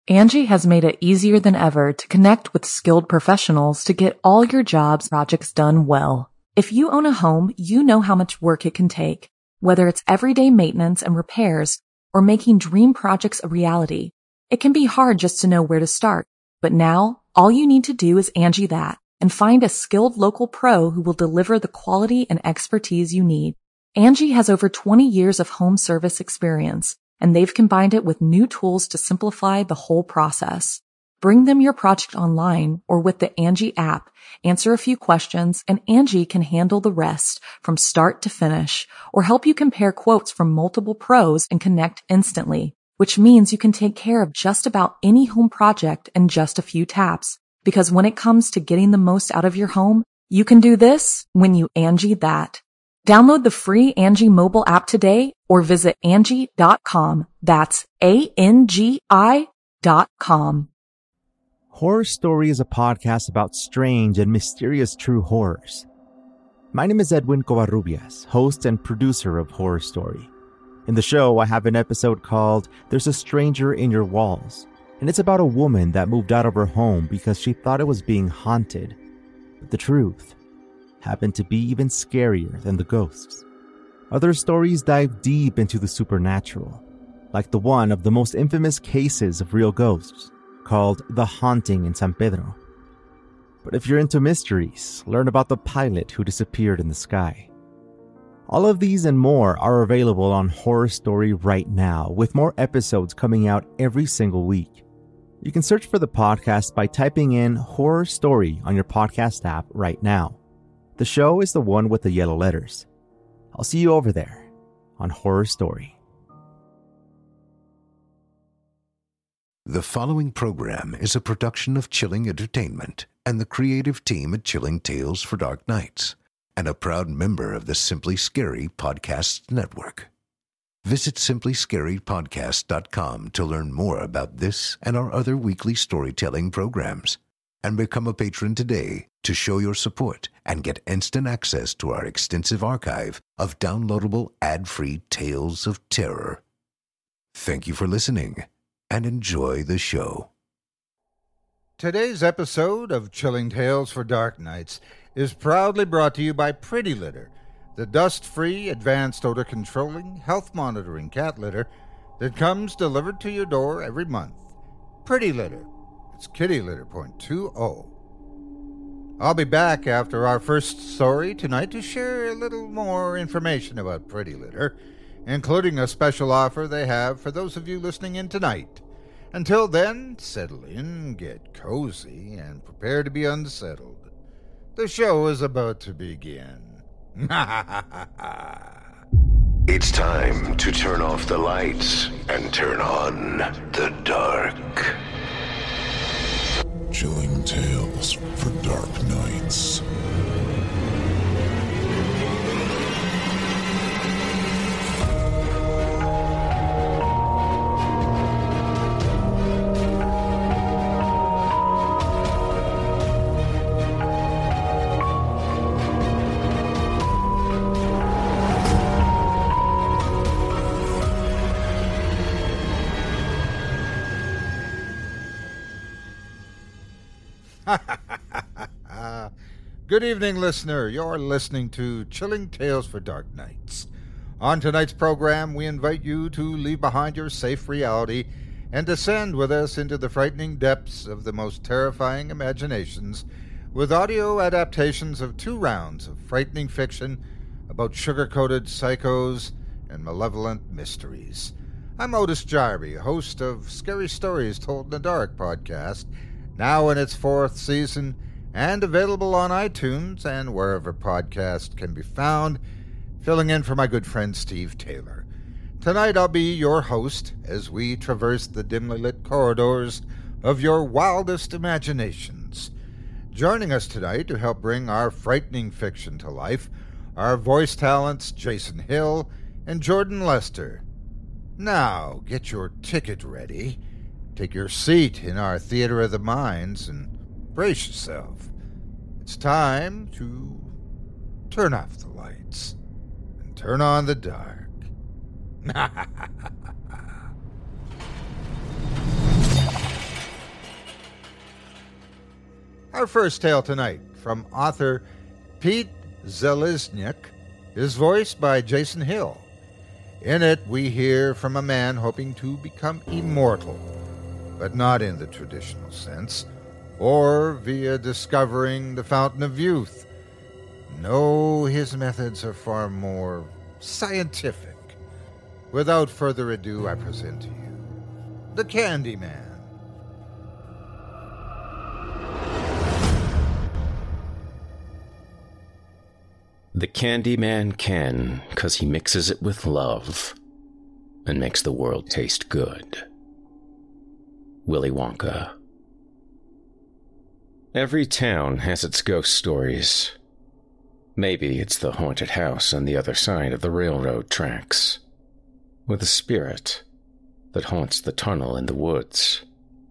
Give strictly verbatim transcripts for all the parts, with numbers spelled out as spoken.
Angie has made it easier than ever to connect with skilled professionals to get all your jobs projects done well. If you own a home, you know how much work it can take, whether it's everyday maintenance and repairs or making dream projects a reality. It can be hard just to know where to start, but now all you need to do is Angie that and find a skilled local pro who will deliver the quality and expertise you need. Angie has over twenty years of home service experience, and they've combined it with new tools to simplify the whole process. Bring them your project online or with the Angie app, answer a few questions, and Angie can handle the rest from start to finish, or help you compare quotes from multiple pros and connect instantly, which means you can take care of just about any home project in just a few taps. Because when it comes to getting the most out of your home, you can do this when you Angie that. Download the free Angie mobile app today or visit Angie dot com. That's A N G I dot com. Horror Story is a podcast about strange and mysterious true horrors. My name is Edwin Covarrubias, host and producer of Horror Story. In the show, I have an episode called There's a Stranger in Your Walls, and it's about a woman that moved out of her home because she thought it was being haunted. But the truth happened to be even scarier than the ghosts. Other stories dive deep into the supernatural, like the one of the most infamous cases of real ghosts, called The Haunting in San Pedro. But if you're into mysteries, learn about the pilot who disappeared in the sky. All of these and more are available on Horror Story right now, with more episodes coming out every single week. You can search for the podcast by typing in Horror Story on your podcast app right now. The show is the one with the yellow letters. I'll see you over there on Horror Story. The following program is a production of Chilling Entertainment and the creative team at Chilling Tales for Dark Nights, and a proud member of the Simply Scary Podcasts Network. Visit simply scary podcast dot com to learn more about this and our other weekly storytelling programs, and become a patron today to show your support and get instant access to our extensive archive of downloadable ad-free tales of terror. Thank you for listening, and enjoy the show. Today's episode of Chilling Tales for Dark Nights is proudly brought to you by Pretty Litter, the dust-free, advanced odor-controlling, health-monitoring cat litter that comes delivered to your door every month. Pretty Litter. It's Kitty Litter point two oh. I'll be back after our first story tonight to share a little more information about Pretty Litter, including a special offer they have for those of you listening in tonight. Until then, settle in, get cozy, and prepare to be unsettled. The show is about to begin. It's time to turn off the lights and turn on the dark. Chilling Tales for Dark Nights. Good evening, listener. You're listening to Chilling Tales for Dark Nights. On tonight's program, we invite you to leave behind your safe reality and descend with us into the frightening depths of the most terrifying imaginations with audio adaptations of two rounds of frightening fiction about sugar-coated psychos and malevolent mysteries. I'm Otis Jarvie, host of Scary Stories Told in the Dark podcast, now in its fourth season, and available on iTunes and wherever podcasts can be found, filling in for my good friend Steve Taylor. Tonight I'll be your host as we traverse the dimly lit corridors of your wildest imaginations. Joining us tonight to help bring our frightening fiction to life are voice talents Jason Hill and Jordan Lester. Now, get your ticket ready, take your seat in our Theater of the Minds, and brace yourself. It's time to turn off the lights and turn on the dark. Our first tale tonight, from author Pete Zelizniak, is voiced by Jason Hill. In it, we hear from a man hoping to become immortal, but not in the traditional sense, or via discovering the fountain of youth. No, his methods are far more scientific. Without further ado, I present to you the Candyman. The Candyman can, 'cause he mixes it with love and makes the world taste good. Willy Wonka. Every town has its ghost stories. Maybe it's the haunted house on the other side of the railroad tracks, or the spirit that haunts the tunnel in the woods.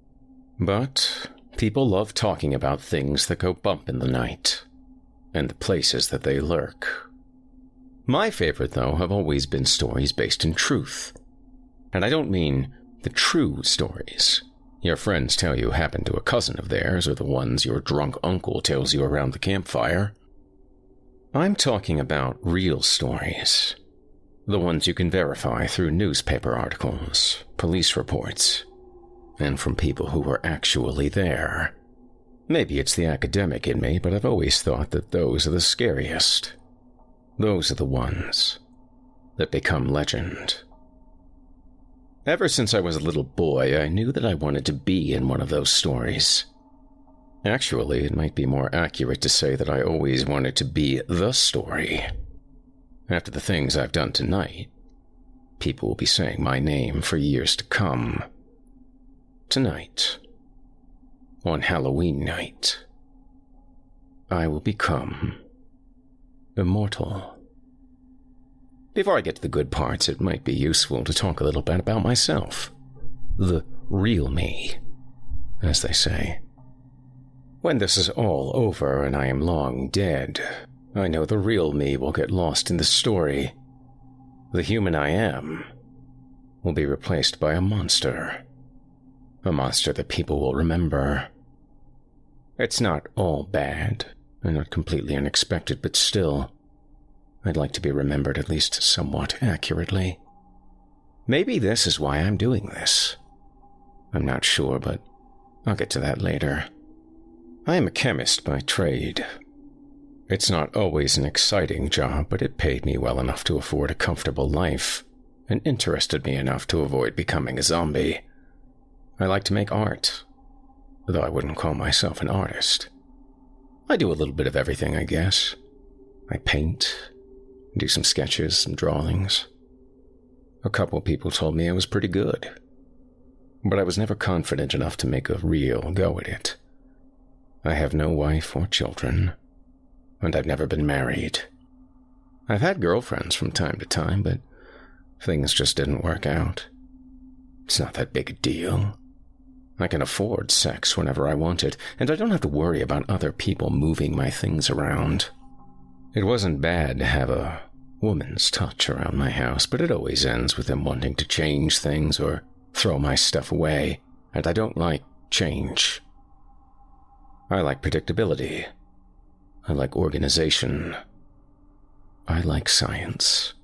But people love talking about things that go bump in the night, and the places that they lurk. My favorite, though, have always been stories based in truth. And I don't mean the true stories your friends tell you happened to a cousin of theirs, or the ones your drunk uncle tells you around the campfire. I'm talking about real stories. The ones you can verify through newspaper articles, police reports, and from people who were actually there. Maybe it's the academic in me, but I've always thought that those are the scariest. Those are the ones that become legend. Ever since I was a little boy, I knew that I wanted to be in one of those stories. Actually, it might be more accurate to say that I always wanted to be the story. After the things I've done tonight, people will be saying my name for years to come. Tonight, on Halloween night, I will become immortal. Before I get to the good parts, it might be useful to talk a little bit about myself. The real me, as they say. When this is all over and I am long dead, I know the real me will get lost in the story. The human I am will be replaced by a monster. A monster that people will remember. It's not all bad, and not completely unexpected, but still, I'd like to be remembered at least somewhat accurately. Maybe this is why I'm doing this. I'm not sure, but I'll get to that later. I am a chemist by trade. It's not always an exciting job, but it paid me well enough to afford a comfortable life, and interested me enough to avoid becoming a zombie. I like to make art, though I wouldn't call myself an artist. I do a little bit of everything, I guess. I paint, do some sketches, some drawings. A couple people told me I was pretty good, but I was never confident enough to make a real go at it. I have no wife or children, and I've never been married. I've had girlfriends from time to time, but things just didn't work out. It's not that big a deal. I can afford sex whenever I want it, and I don't have to worry about other people moving my things around. It wasn't bad to have a woman's touch around my house, but it always ends with them wanting to change things or throw my stuff away, and I don't like change. I like predictability. I like organization. I like science.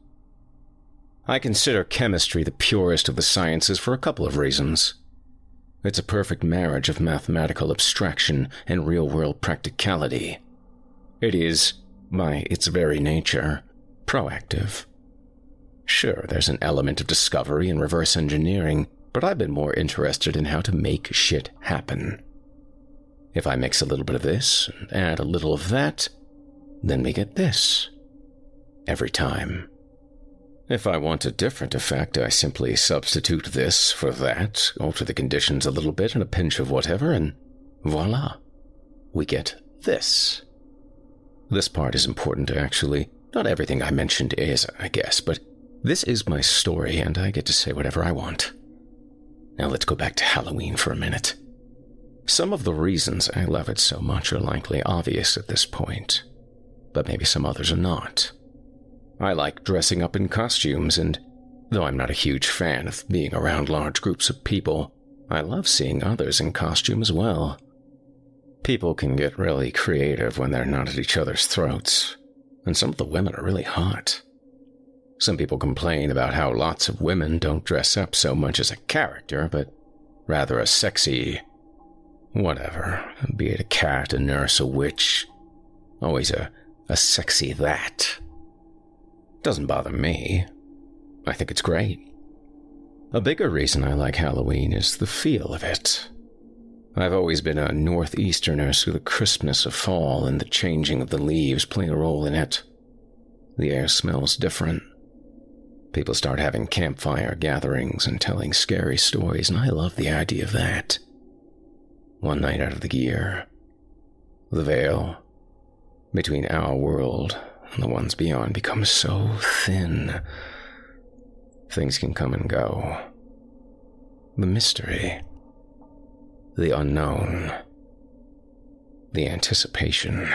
I consider chemistry the purest of the sciences for a couple of reasons. It's a perfect marriage of mathematical abstraction and real-world practicality. It is, by its very nature, proactive. Sure, there's an element of discovery and reverse engineering, but I've been more interested in how to make shit happen. If I mix a little bit of this and add a little of that, then we get this. Every time. If I want a different effect, I simply substitute this for that, alter the conditions a little bit and a pinch of whatever, and voila, we get this. This part is important, actually. Not everything I mentioned is, I guess, but this is my story, and I get to say whatever I want. Now let's go back to Halloween for a minute. Some of the reasons I love it so much are likely obvious at this point, but maybe some others are not. I like dressing up in costumes, and though I'm not a huge fan of being around large groups of people, I love seeing others in costume as well. People can get really creative when they're not at each other's throats, and some of the women are really hot. Some people complain about how lots of women don't dress up so much as a character, but rather a sexy whatever, be it a cat, a nurse, a witch. Always a, a sexy that. Doesn't bother me. I think it's great. A bigger reason I like Halloween is the feel of it. I've always been a northeasterner, so the crispness of fall and the changing of the leaves play a role in it. The air smells different. People start having campfire gatherings and telling scary stories, and I love the idea of that. One night out of the year, the veil between our world and the ones beyond becomes so thin. Things can come and go. The mystery, the unknown, the anticipation.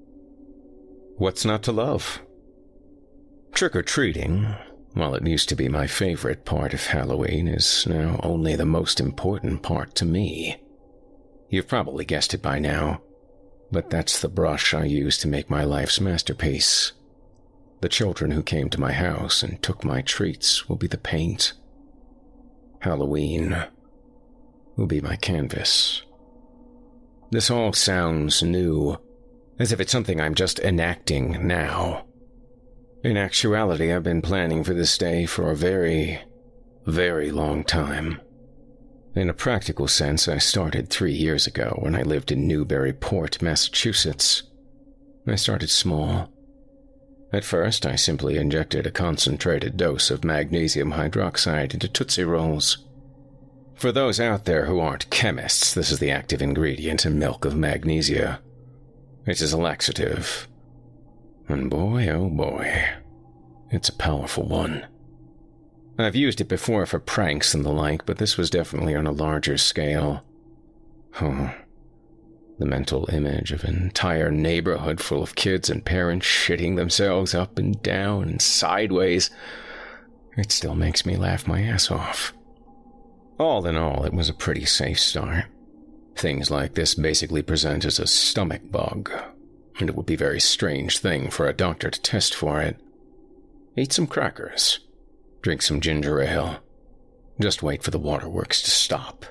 What's not to love? Trick-or-treating, while it used to be my favorite part of Halloween, is now only the most important part to me. You've probably guessed it by now, but that's the brush I use to make my life's masterpiece. The children who came to my house and took my treats will be the paint. Halloween will be my canvas. This all sounds new, as if it's something I'm just enacting now. In actuality, I've been planning for this day for a very, very long time. In a practical sense, I started three years ago when I lived in Newburyport, Massachusetts. I started small. At first, I simply injected a concentrated dose of magnesium hydroxide into Tootsie Rolls. For those out there who aren't chemists, this is the active ingredient in milk of magnesia. It is a laxative. And boy, oh boy, it's a powerful one. I've used it before for pranks and the like, but this was definitely on a larger scale. Oh, the mental image of an entire neighborhood full of kids and parents shitting themselves up and down and sideways, it still makes me laugh my ass off. All in all, it was a pretty safe start. Things like this basically present as a stomach bug, and it would be a very strange thing for a doctor to test for it. Eat some crackers. Drink some ginger ale. Just wait for the waterworks to stop.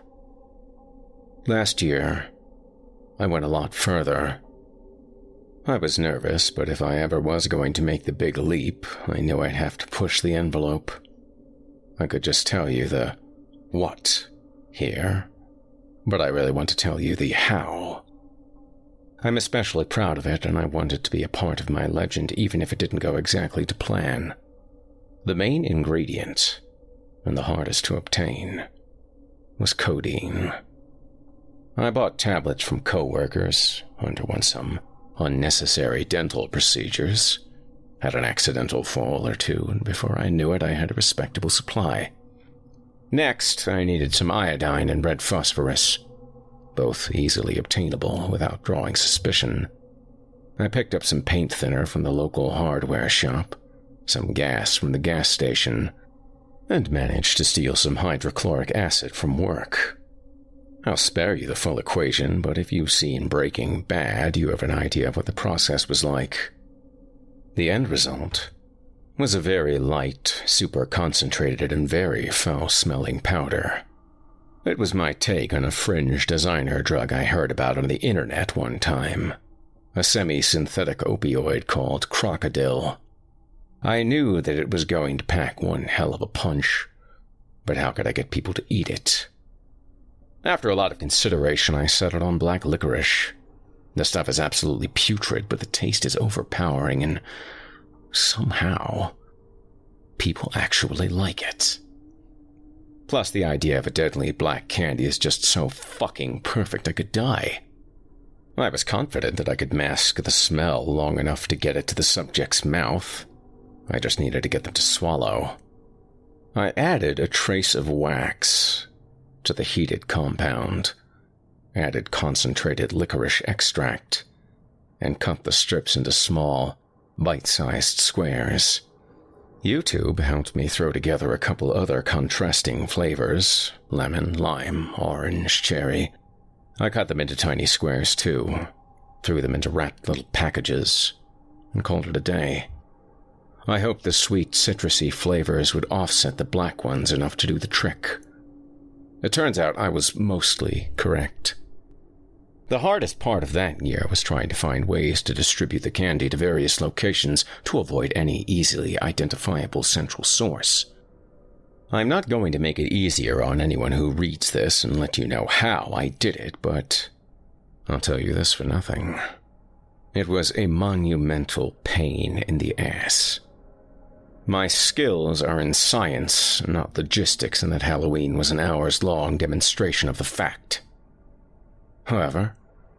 Last year, I went a lot further. I was nervous, but if I ever was going to make the big leap, I knew I'd have to push the envelope. I could just tell you the what here, but I really want to tell you the how. I'm especially proud of it, and I want it to be a part of my legend, even if it didn't go exactly to plan. The main ingredient, and the hardest to obtain, was codeine. I bought tablets from coworkers, underwent some unnecessary dental procedures, had an accidental fall or two, and before I knew it, I had a respectable supply. Next, I needed some iodine and red phosphorus, both easily obtainable without drawing suspicion. I picked up some paint thinner from the local hardware shop, some gas from the gas station, and managed to steal some hydrochloric acid from work. I'll spare you the full equation, but if you've seen Breaking Bad, you have an idea of what the process was like. The end result was a very light, super-concentrated, and very foul-smelling powder. It was my take on a fringe designer drug I heard about on the internet one time, a semi-synthetic opioid called Crocodile. I knew that it was going to pack one hell of a punch, but how could I get people to eat it? After a lot of consideration, I settled on black licorice. The stuff is absolutely putrid, but the taste is overpowering, and somehow, people actually like it. Plus, the idea of a deadly black candy is just so fucking perfect I could die. I was confident that I could mask the smell long enough to get it to the subject's mouth. I just needed to get them to swallow. I added a trace of wax to the heated compound, added concentrated licorice extract, and cut the strips into small, bite-sized squares. YouTube helped me throw together a couple other contrasting flavors, lemon, lime, orange, cherry, I cut them into tiny squares, too, threw them into wrapped little packages, and called it a day. I hoped the sweet, citrusy flavors would offset the black ones enough to do the trick. It turns out I was mostly correct. The hardest part of that year was trying to find ways to distribute the candy to various locations to avoid any easily identifiable central source. I'm not going to make it easier on anyone who reads this and let you know how I did it, but I'll tell you this for nothing. It was a monumental pain in the ass. My skills are in science, not logistics, and that Halloween was an hours-long demonstration of the fact. However,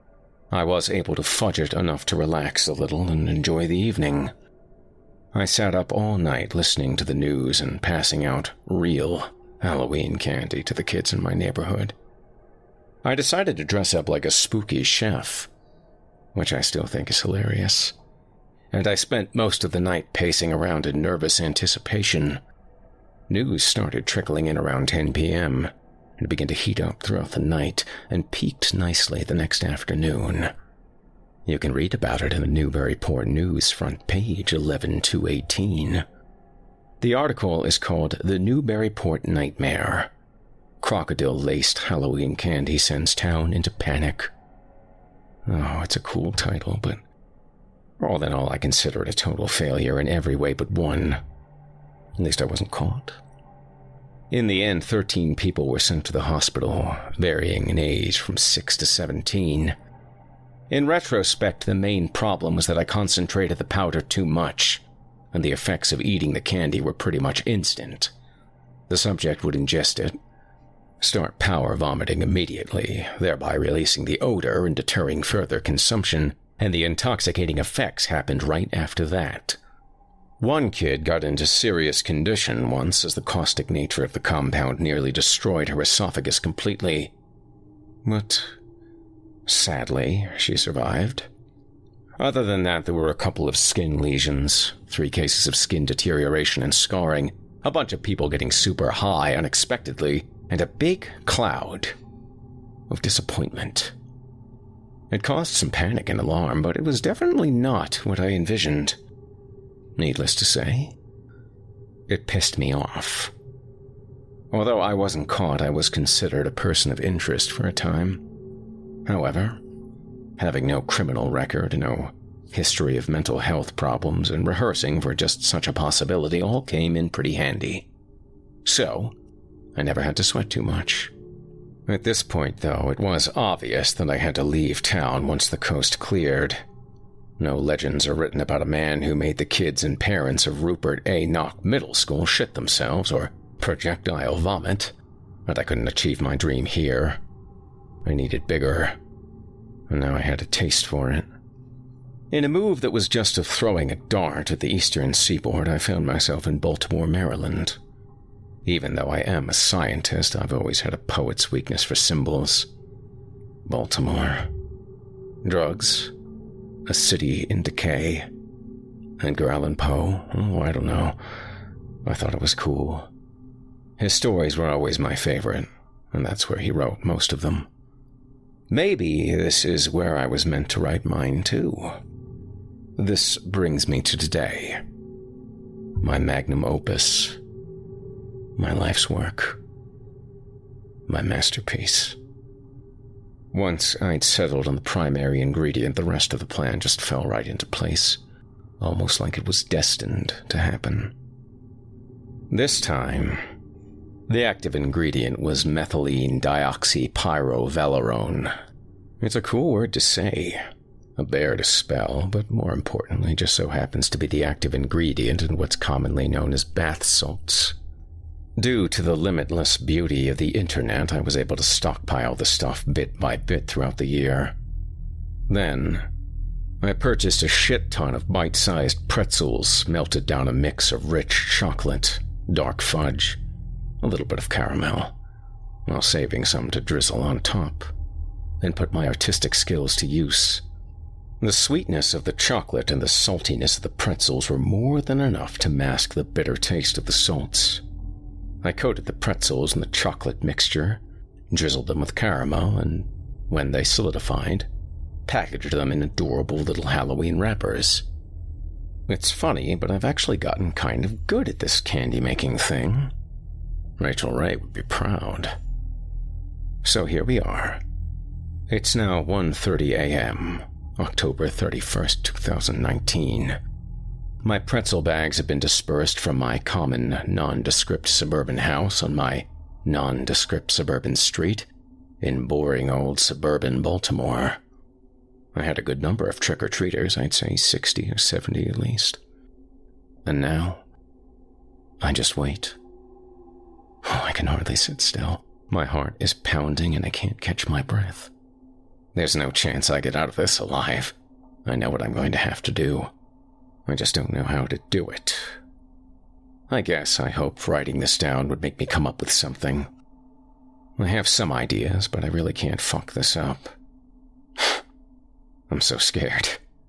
I was able to fudge it enough to relax a little and enjoy the evening. I sat up all night listening to the news and passing out real Halloween candy to the kids in my neighborhood. I decided to dress up like a spooky chef, which I still think is hilarious. And I spent most of the night pacing around in nervous anticipation. News started trickling in around ten p.m., and began to heat up throughout the night and peaked nicely the next afternoon. You can read about it in the Newburyport News front page, eleven two eighteen. The article is called The Newburyport Nightmare. Crocodile-laced Halloween candy sends town into panic. Oh, it's a cool title, but all in all, I consider it a total failure in every way but one. At least I wasn't caught. In the end, thirteen people were sent to the hospital, varying in age from six to seventeen. In retrospect, the main problem was that I concentrated the powder too much, and the effects of eating the candy were pretty much instant. The subject would ingest it, start power vomiting immediately, thereby releasing the odor and deterring further consumption, and the intoxicating effects happened right after that. One kid got into serious condition once as the caustic nature of the compound nearly destroyed her esophagus completely. But sadly, she survived. Other than that, there were a couple of skin lesions, three cases of skin deterioration and scarring, a bunch of people getting super high unexpectedly, and a big cloud of disappointment. It caused some panic and alarm, but it was definitely not what I envisioned. Needless to say, it pissed me off. Although I wasn't caught, I was considered a person of interest for a time. However, having no criminal record, no history of mental health problems, and rehearsing for just such a possibility all came in pretty handy. So, I never had to sweat too much. At this point, though, it was obvious that I had to leave town once the coast cleared. No legends are written about a man who made the kids and parents of Rupert A. Knock Middle School shit themselves or projectile vomit, but I couldn't achieve my dream here. I needed bigger, and now I had a taste for it. In a move that was just of throwing a dart at the eastern seaboard, I found myself in Baltimore, Maryland. Even though I am a scientist, I've always had a poet's weakness for symbols. Baltimore. Drugs. A city in decay. Edgar Allan Poe? Oh, I don't know. I thought it was cool. His stories were always my favorite, and that's where he wrote most of them. Maybe this is where I was meant to write mine, too. This brings me to today. My magnum opus. My life's work. My masterpiece. Once I'd settled on the primary ingredient, the rest of the plan just fell right into place, almost like it was destined to happen. This time, the active ingredient was methylene dioxypyrovalerone. It's a cool word to say, a bear to spell, but more importantly, just so happens to be the active ingredient in what's commonly known as bath salts. Due to the limitless beauty of the internet, I was able to stockpile the stuff bit by bit throughout the year. Then, I purchased a shit ton of bite-sized pretzels, melted down a mix of rich chocolate, dark fudge, a little bit of caramel, while saving some to drizzle on top, and put my artistic skills to use. The sweetness of the chocolate and the saltiness of the pretzels were more than enough to mask the bitter taste of the salts. I coated the pretzels in the chocolate mixture, drizzled them with caramel, and when they solidified, packaged them in adorable little Halloween wrappers. It's funny, but I've actually gotten kind of good at this candy-making thing. Rachel Ray would be proud. So here we are. It's now one thirty a.m., October thirty-first, twenty nineteen. My pretzel bags have been dispersed from my common, nondescript suburban house on my nondescript suburban street in boring old suburban Baltimore. I had a good number of trick-or-treaters, I'd say sixty or seventy at least. And now, I just wait. Oh, I can hardly sit still. My heart is pounding and I can't catch my breath. There's no chance I get out of this alive. I know what I'm going to have to do. I just don't know how to do it. I guess I hoped writing this down would make me come up with something. I have some ideas, but I really can't fuck this up. I'm so scared.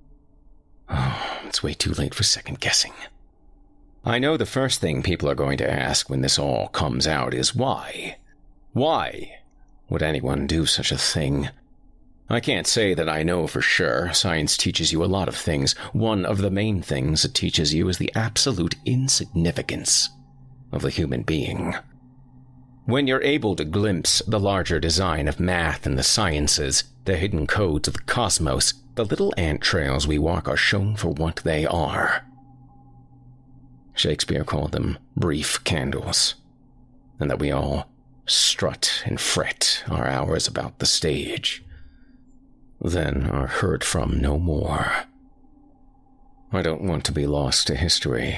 Oh, it's way too late for second guessing. I know the first thing people are going to ask when this all comes out is why? Why would anyone do such a thing? I can't say that I know for sure. Science teaches you a lot of things. One of the main things it teaches you is the absolute insignificance of the human being. When you're able to glimpse the larger design of math and the sciences, the hidden codes of the cosmos, the little ant trails we walk are shown for what they are. Shakespeare called them brief candles, and that we all strut and fret our hours about the stage, then are heard from no more. I don't want to be lost to history.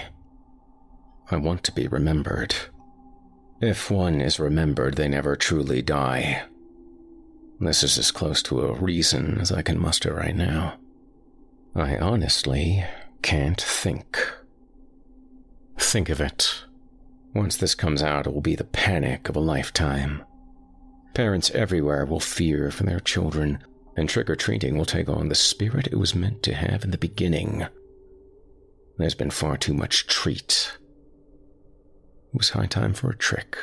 I want to be remembered. If one is remembered, they never truly die. This is as close to a reason as I can muster right now. I honestly can't think. Think of it. Once this comes out, it will be the panic of a lifetime. Parents everywhere will fear for their children, and trick-or-treating will take on the spirit it was meant to have in the beginning. There's been far too much treat. It was high time for a trick.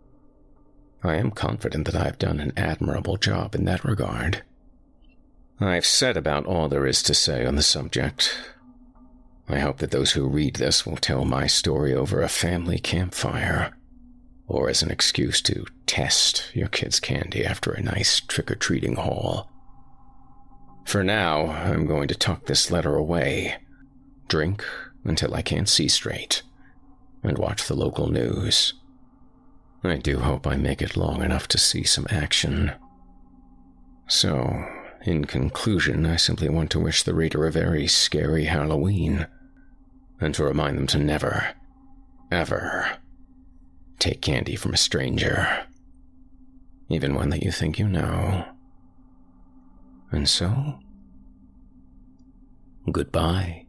I am confident that I've done an admirable job in that regard. I've said about all there is to say on the subject. I hope that those who read this will tell my story over a family campfire, or as an excuse to test your kid's candy after a nice trick-or-treating haul. For now, I'm going to tuck this letter away, drink until I can't see straight, and watch the local news. I do hope I make it long enough to see some action. So, in conclusion, I simply want to wish the reader a very scary Halloween, and to remind them to never, ever take candy from a stranger, even one that you think you know. And so, goodbye.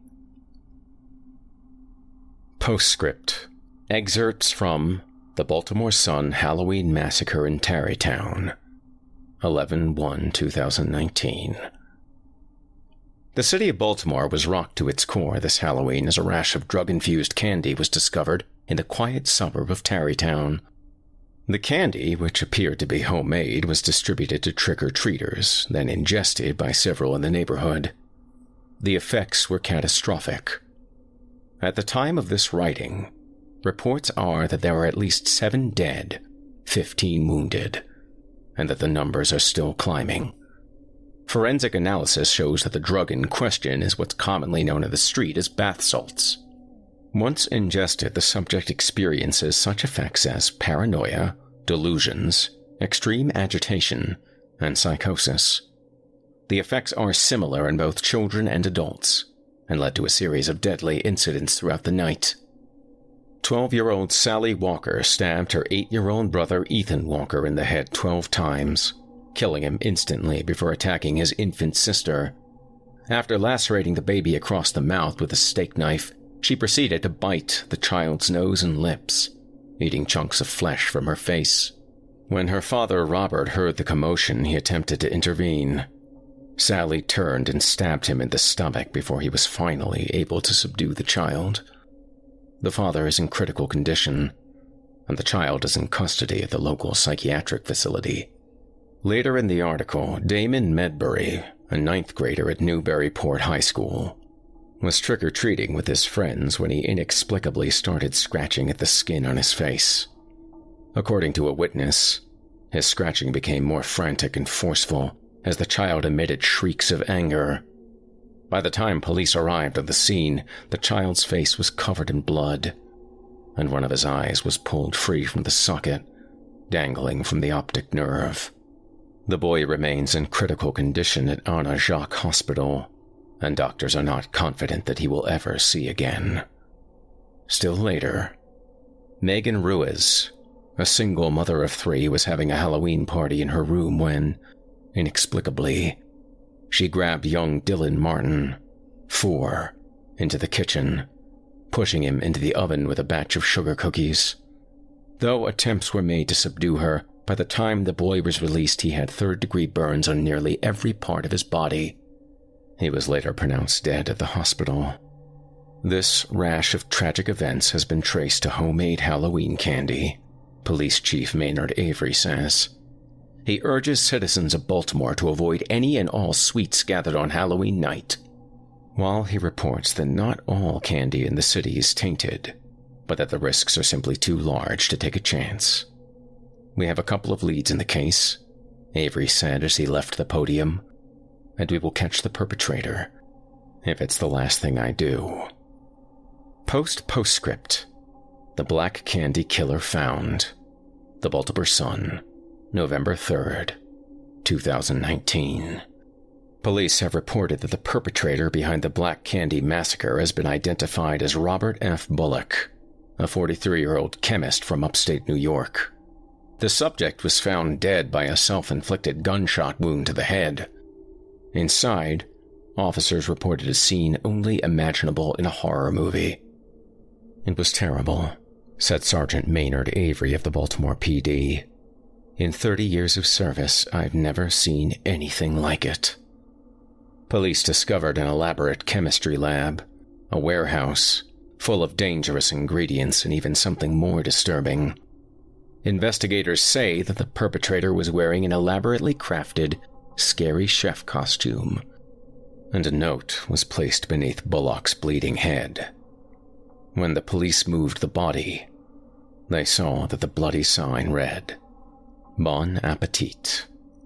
Postscript. Excerpts from The Baltimore Sun Halloween Massacre in Tarrytown, eleven one twenty nineteen. The city of Baltimore was rocked to its core this Halloween as a rash of drug-infused candy was discovered in the quiet suburb of Tarrytown. The candy, which appeared to be homemade, was distributed to trick-or-treaters, then ingested by several in the neighborhood. The effects were catastrophic. At the time of this writing, reports are that there were at least seven dead, fifteen wounded, and that the numbers are still climbing. Forensic analysis shows that the drug in question is what's commonly known on the street as bath salts. Once ingested, the subject experiences such effects as paranoia, delusions, extreme agitation, and psychosis. The effects are similar in both children and adults, and led to a series of deadly incidents throughout the night. Twelve-year-old Sally Walker stabbed her eight-year-old brother Ethan Walker in the head twelve times, killing him instantly before attacking his infant sister. After lacerating the baby across the mouth with a steak knife, she proceeded to bite the child's nose and lips, eating chunks of flesh from her face. When her father Robert heard the commotion, he attempted to intervene. Sally turned and stabbed him in the stomach before he was finally able to subdue the child. The father is in critical condition, and the child is in custody at the local psychiatric facility. Later in the article, Damon Medbury, a ninth grader at Newburyport High School, was trick-or-treating with his friends when he inexplicably started scratching at the skin on his face. According to a witness, his scratching became more frantic and forceful as the child emitted shrieks of anger. By the time police arrived at the scene, the child's face was covered in blood, and one of his eyes was pulled free from the socket, dangling from the optic nerve. The boy remains in critical condition at Anna Jacques Hospital, and doctors are not confident that he will ever see again. Still later, Megan Ruiz, a single mother of three, was having a Halloween party in her room when, inexplicably, she grabbed young Dylan Martin, four, into the kitchen, pushing him into the oven with a batch of sugar cookies. Though attempts were made to subdue her, by the time the boy was released he had third-degree burns on nearly every part of his body. He was later pronounced dead at the hospital. This rash of tragic events has been traced to homemade Halloween candy, Police Chief Maynard Avery says. He urges citizens of Baltimore to avoid any and all sweets gathered on Halloween night, while he reports that not all candy in the city is tainted, but that the risks are simply too large to take a chance. "We have a couple of leads in the case," Avery said as he left the podium, "and we will catch the perpetrator, if it's the last thing I do." Post-postscript. The Black Candy Killer Found. The Baltimore Sun, November third, two thousand nineteen. Police have reported that the perpetrator behind the Black Candy Massacre has been identified as Robert F. Bullock, a forty-three-year-old chemist from upstate New York. The subject was found dead by a self-inflicted gunshot wound to the head. Inside, officers reported a scene only imaginable in a horror movie. "It was terrible," said Sergeant Maynard Avery of the Baltimore P D. "In thirty years of service, I've never seen anything like it." Police discovered an elaborate chemistry lab, a warehouse, full of dangerous ingredients and even something more disturbing. Investigators say that the perpetrator was wearing an elaborately crafted, scary chef costume, and a note was placed beneath Bullock's bleeding head. When the police moved the body, they saw that the bloody sign read, "Bon appetit."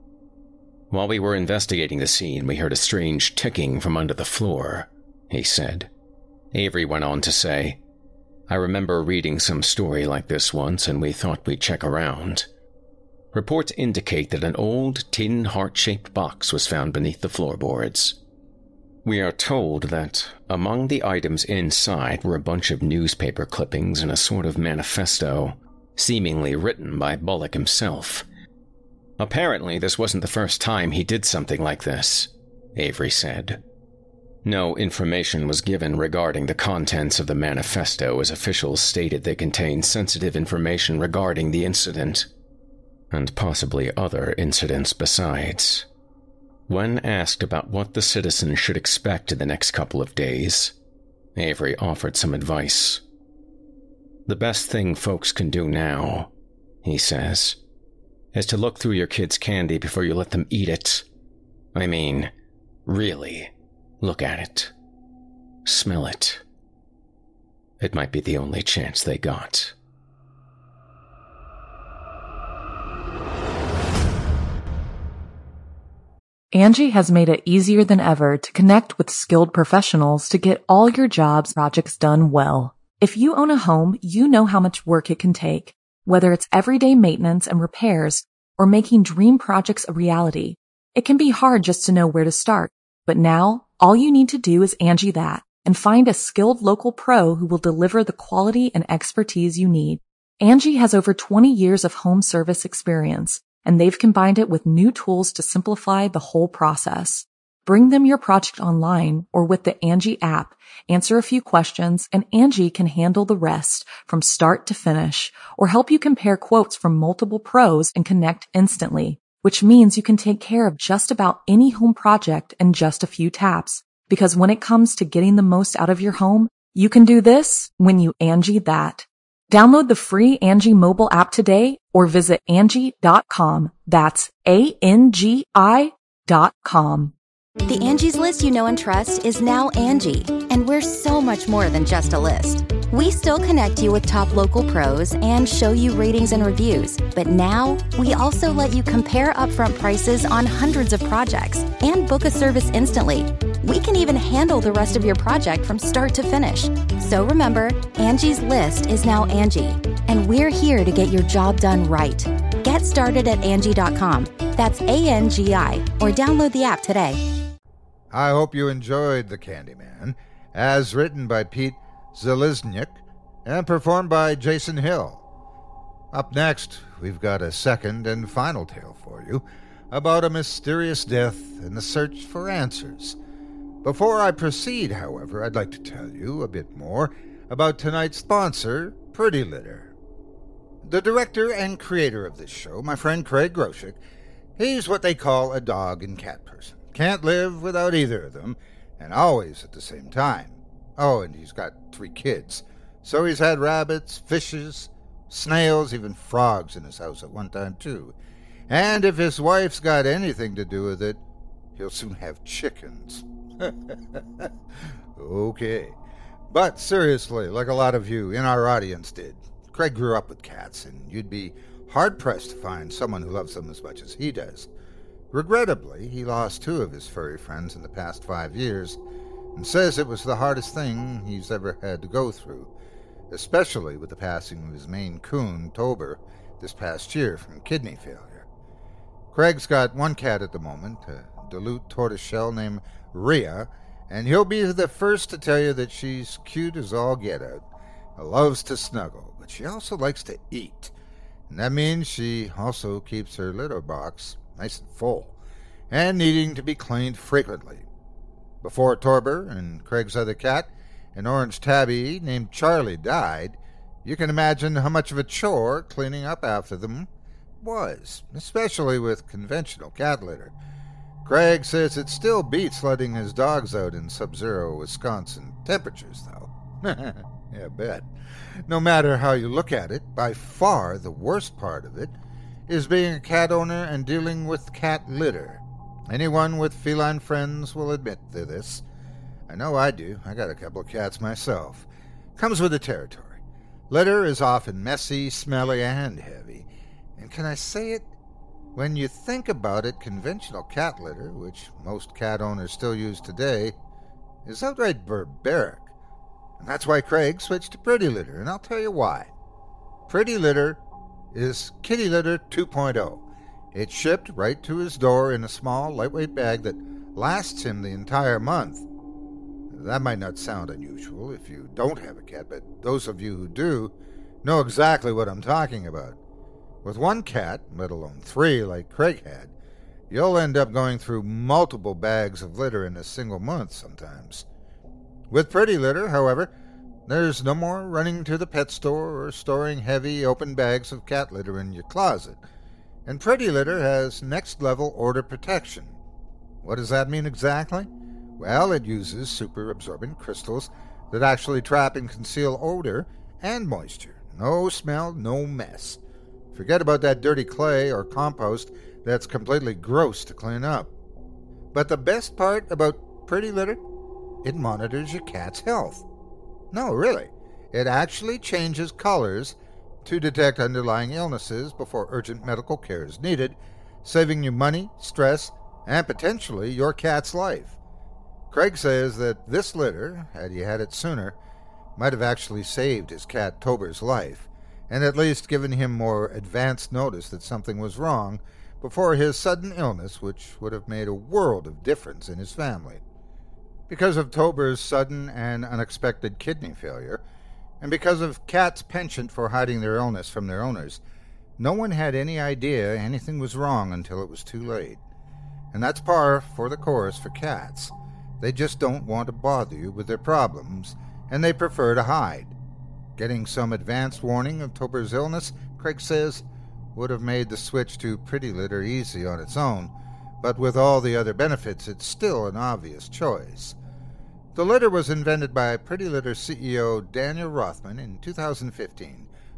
"While we were investigating the scene, we heard a strange ticking from under the floor," he said. Avery went on to say, "I remember reading some story like this once, and we thought we'd check around." Reports indicate that an old tin heart-shaped box was found beneath the floorboards. We are told that among the items inside were a bunch of newspaper clippings and a sort of manifesto, seemingly written by Bullock himself. "Apparently, this wasn't the first time he did something like this," Avery said. No information was given regarding the contents of the manifesto, as officials stated they contained sensitive information regarding the incident, and possibly other incidents besides. When asked about what the citizens should expect in the next couple of days, Avery offered some advice. "The best thing folks can do now," he says, "is to look through your kids' candy before you let them eat it. I mean, really. Look at it. Smell it. It might be the only chance they got." Angie has made it easier than ever to connect with skilled professionals to get all your jobs projects done well. If you own a home, you know how much work it can take, whether it's everyday maintenance and repairs or making dream projects a reality. It can be hard just to know where to start, but now all you need to do is Angie that and find a skilled local pro who will deliver the quality and expertise you need. Angie has over twenty years of home service experience, and they've combined it with new tools to simplify the whole process. Bring them your project online or with the Angie app, answer a few questions, and Angie can handle the rest from start to finish, or help you compare quotes from multiple pros and connect instantly, which means you can take care of just about any home project in just a few taps. Because when it comes to getting the most out of your home, you can do this when you Angie that. Download the free Angie mobile app today or visit Angie dot com. That's A N G I dot com. The Angie's List you know and trust is now Angie, and we're so much more than just a list. We still connect you with top local pros and show you ratings and reviews, but now we also let you compare upfront prices on hundreds of projects and book a service instantly. We can even handle the rest of your project from start to finish. So remember, Angie's List is now Angie, and we're here to get your job done right. Get started at Angie dot com. That's A N G I, or download the app today. I hope you enjoyed The Candyman, as written by Pete Zelizniak and performed by Jason Hill. Up next, we've got a second and final tale for you about a mysterious death and the search for answers. Before I proceed, however, I'd like to tell you a bit more about tonight's sponsor, Pretty Litter. The director and creator of this show, my friend Craig Groshek, he's what they call a dog and cat person. Can't live without either of them, and always at the same time. Oh, and he's got three kids. So he's had rabbits, fishes, snails, even frogs in his house at one time, too. And if his wife's got anything to do with it, he'll soon have chickens. Okay. But seriously, like a lot of you in our audience did, Craig grew up with cats, and you'd be hard-pressed to find someone who loves them as much as he does. Regrettably, he lost two of his furry friends in the past five years, and says it was the hardest thing he's ever had to go through, especially with the passing of his Maine Coon, Tober, this past year from kidney failure. Craig's got one cat at the moment, a Duluth tortoiseshell named Rhea, and he'll be the first to tell you that she's cute as all get out, loves to snuggle, but she also likes to eat, and that means she also keeps her litter box nice and full, and needing to be cleaned frequently. Before Tober and Craig's other cat, an orange tabby named Charlie, died, you can imagine how much of a chore cleaning up after them was, especially with conventional cat litter. Craig says it still beats letting his dogs out in sub-zero Wisconsin temperatures, though. Yeah, bet. No matter how you look at it, by far the worst part of it is being a cat owner and dealing with cat litter. Anyone with feline friends will admit to this. I know I do. I got a couple of cats myself. Comes with the territory. Litter is often messy, smelly, and heavy. And can I say it? When you think about it, conventional cat litter, which most cat owners still use today, is outright barbaric. And that's why Craig switched to Pretty Litter, and I'll tell you why. Pretty Litter is Kitty Litter two point oh. It's shipped right to his door in a small, lightweight bag that lasts him the entire month. That might not sound unusual if you don't have a cat, but those of you who do know exactly what I'm talking about. With one cat, let alone three like Craig had, you'll end up going through multiple bags of litter in a single month sometimes. With Pretty Litter, however, there's no more running to the pet store or storing heavy open bags of cat litter in your closet. And Pretty Litter has next-level odor protection. What does that mean exactly? Well, it uses super-absorbent crystals that actually trap and conceal odor and moisture. No smell, no mess. Forget about that dirty clay or compost that's completely gross to clean up. But the best part about Pretty Litter? It monitors your cat's health. No, really. It actually changes colors to detect underlying illnesses before urgent medical care is needed, saving you money, stress, and potentially your cat's life. Craig says that this litter, had he had it sooner, might have actually saved his cat Tober's life, and at least given him more advanced notice that something was wrong before his sudden illness, which would have made a world of difference in his family. Because of Tober's sudden and unexpected kidney failure, and because of cats' penchant for hiding their illness from their owners, no one had any idea anything was wrong until it was too late. And that's par for the course for cats. They just don't want to bother you with their problems, and they prefer to hide. Getting some advanced warning of Tober's illness, Craig says, would have made the switch to Pretty Litter easy on its own, but with all the other benefits, it's still an obvious choice. The litter was invented by Pretty Litter C E O Daniel Rothman in two thousand fifteen,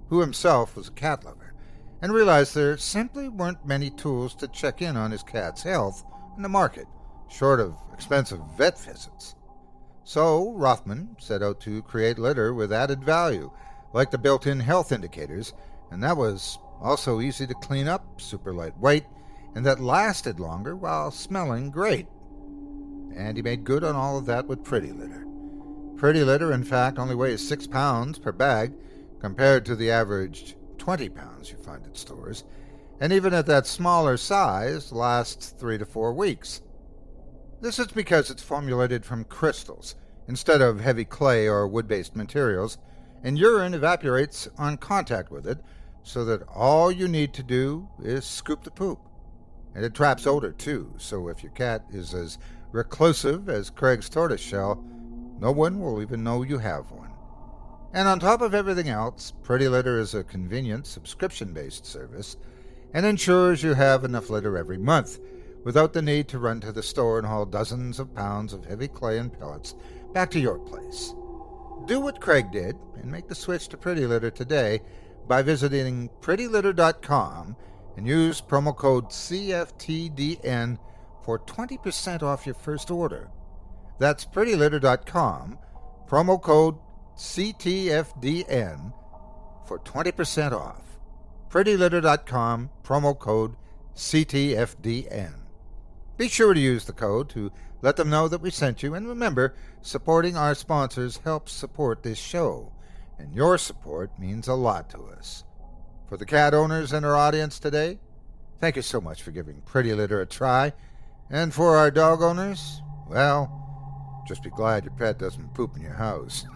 who himself was a cat lover, and realized there simply weren't many tools to check in on his cat's health in the market, short of expensive vet visits. So Rothman set out to create litter with added value, like the built-in health indicators, and that was also easy to clean up, super lightweight, and that lasted longer while smelling great. And he made good on all of that with Pretty Litter. Pretty Litter, in fact, only weighs six pounds per bag, compared to the average twenty pounds you find at stores, and even at that smaller size, lasts three to four weeks. This is because it's formulated from crystals, instead of heavy clay or wood-based materials, and urine evaporates on contact with it, so that all you need to do is scoop the poop. And it traps odor, too, so if your cat is as reclusive as Craig's tortoiseshell, no one will even know you have one. And on top of everything else, Pretty Litter is a convenient subscription-based service and ensures you have enough litter every month without the need to run to the store and haul dozens of pounds of heavy clay and pellets back to your place. Do what Craig did and make the switch to Pretty Litter today by visiting pretty litter dot com and use promo code C F T D N for twenty percent off your first order. That's pretty litter dot com, promo code C T F D N for twenty percent off. pretty litter dot com, promo code C T F D N. Be sure to use the code to let them know that we sent you, and remember, supporting our sponsors helps support this show, and your support means a lot to us. For the cat owners in our audience today, thank you so much for giving Pretty Litter a try, and for our dog owners, well, just be glad your pet doesn't poop in your house.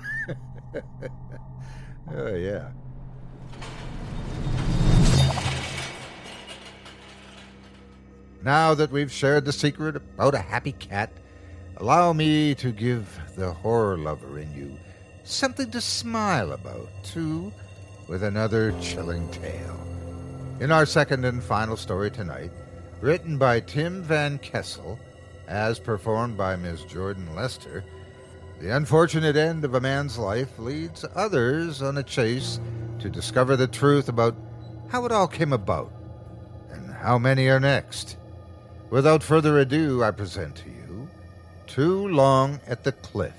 Oh, yeah. Now that we've shared the secret about a happy cat, allow me to give the horror lover in you something to smile about, too, with another chilling tale. In our second and final story tonight, written by Tim Van Kessel, as performed by Miss Jordan Lester, the unfortunate end of a man's life leads others on a chase to discover the truth about how it all came about and how many are next. Without further ado, I present to you Too Long at the Cliff.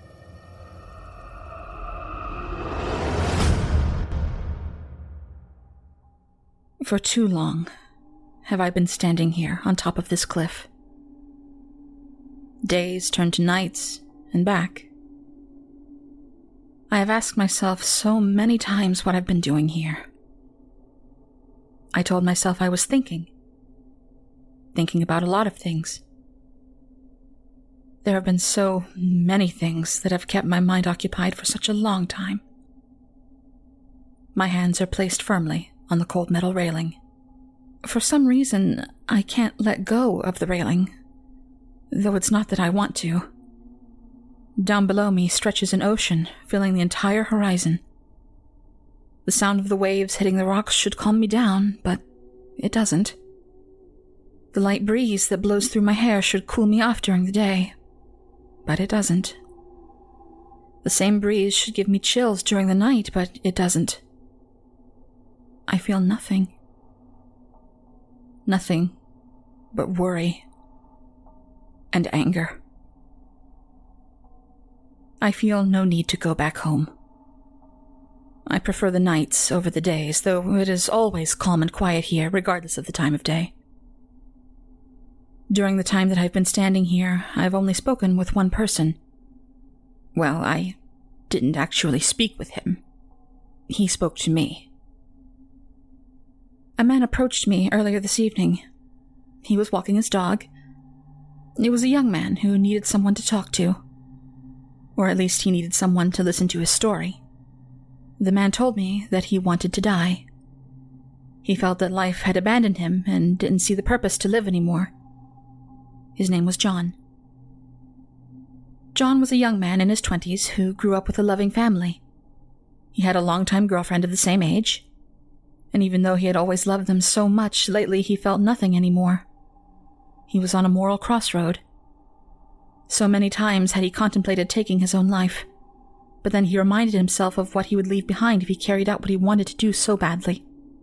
For too long have I been standing here on top of this cliff. Days turn to nights and back. I have asked myself so many times what I've been doing here. I told myself I was thinking. Thinking about a lot of things. There have been so many things that have kept my mind occupied for such a long time. My hands are placed firmly on the cold metal railing. For some reason, I can't let go of the railing, though it's not that I want to. Down below me stretches an ocean, filling the entire horizon. The sound of the waves hitting the rocks should calm me down, but it doesn't. The light breeze that blows through my hair should cool me off during the day, but it doesn't. The same breeze should give me chills during the night, but it doesn't. I feel nothing. Nothing but worry and anger. I feel no need to go back home. I prefer the nights over the days, though it is always calm and quiet here, regardless of the time of day. During the time that I've been standing here, I've only spoken with one person. Well, I didn't actually speak with him. He spoke to me. A man approached me earlier this evening. He was walking his dog. It was a young man who needed someone to talk to. Or at least he needed someone to listen to his story. The man told me that he wanted to die. He felt that life had abandoned him and didn't see the purpose to live anymore. His name was John. John was a young man in his twenties who grew up with a loving family. He had a longtime girlfriend of the same age, and even though he had always loved them so much, lately he felt nothing anymore. He was on a moral crossroad. So many times had he contemplated taking his own life. but then he reminded himself of what he would leave behind if he carried out what he wanted to do so badly.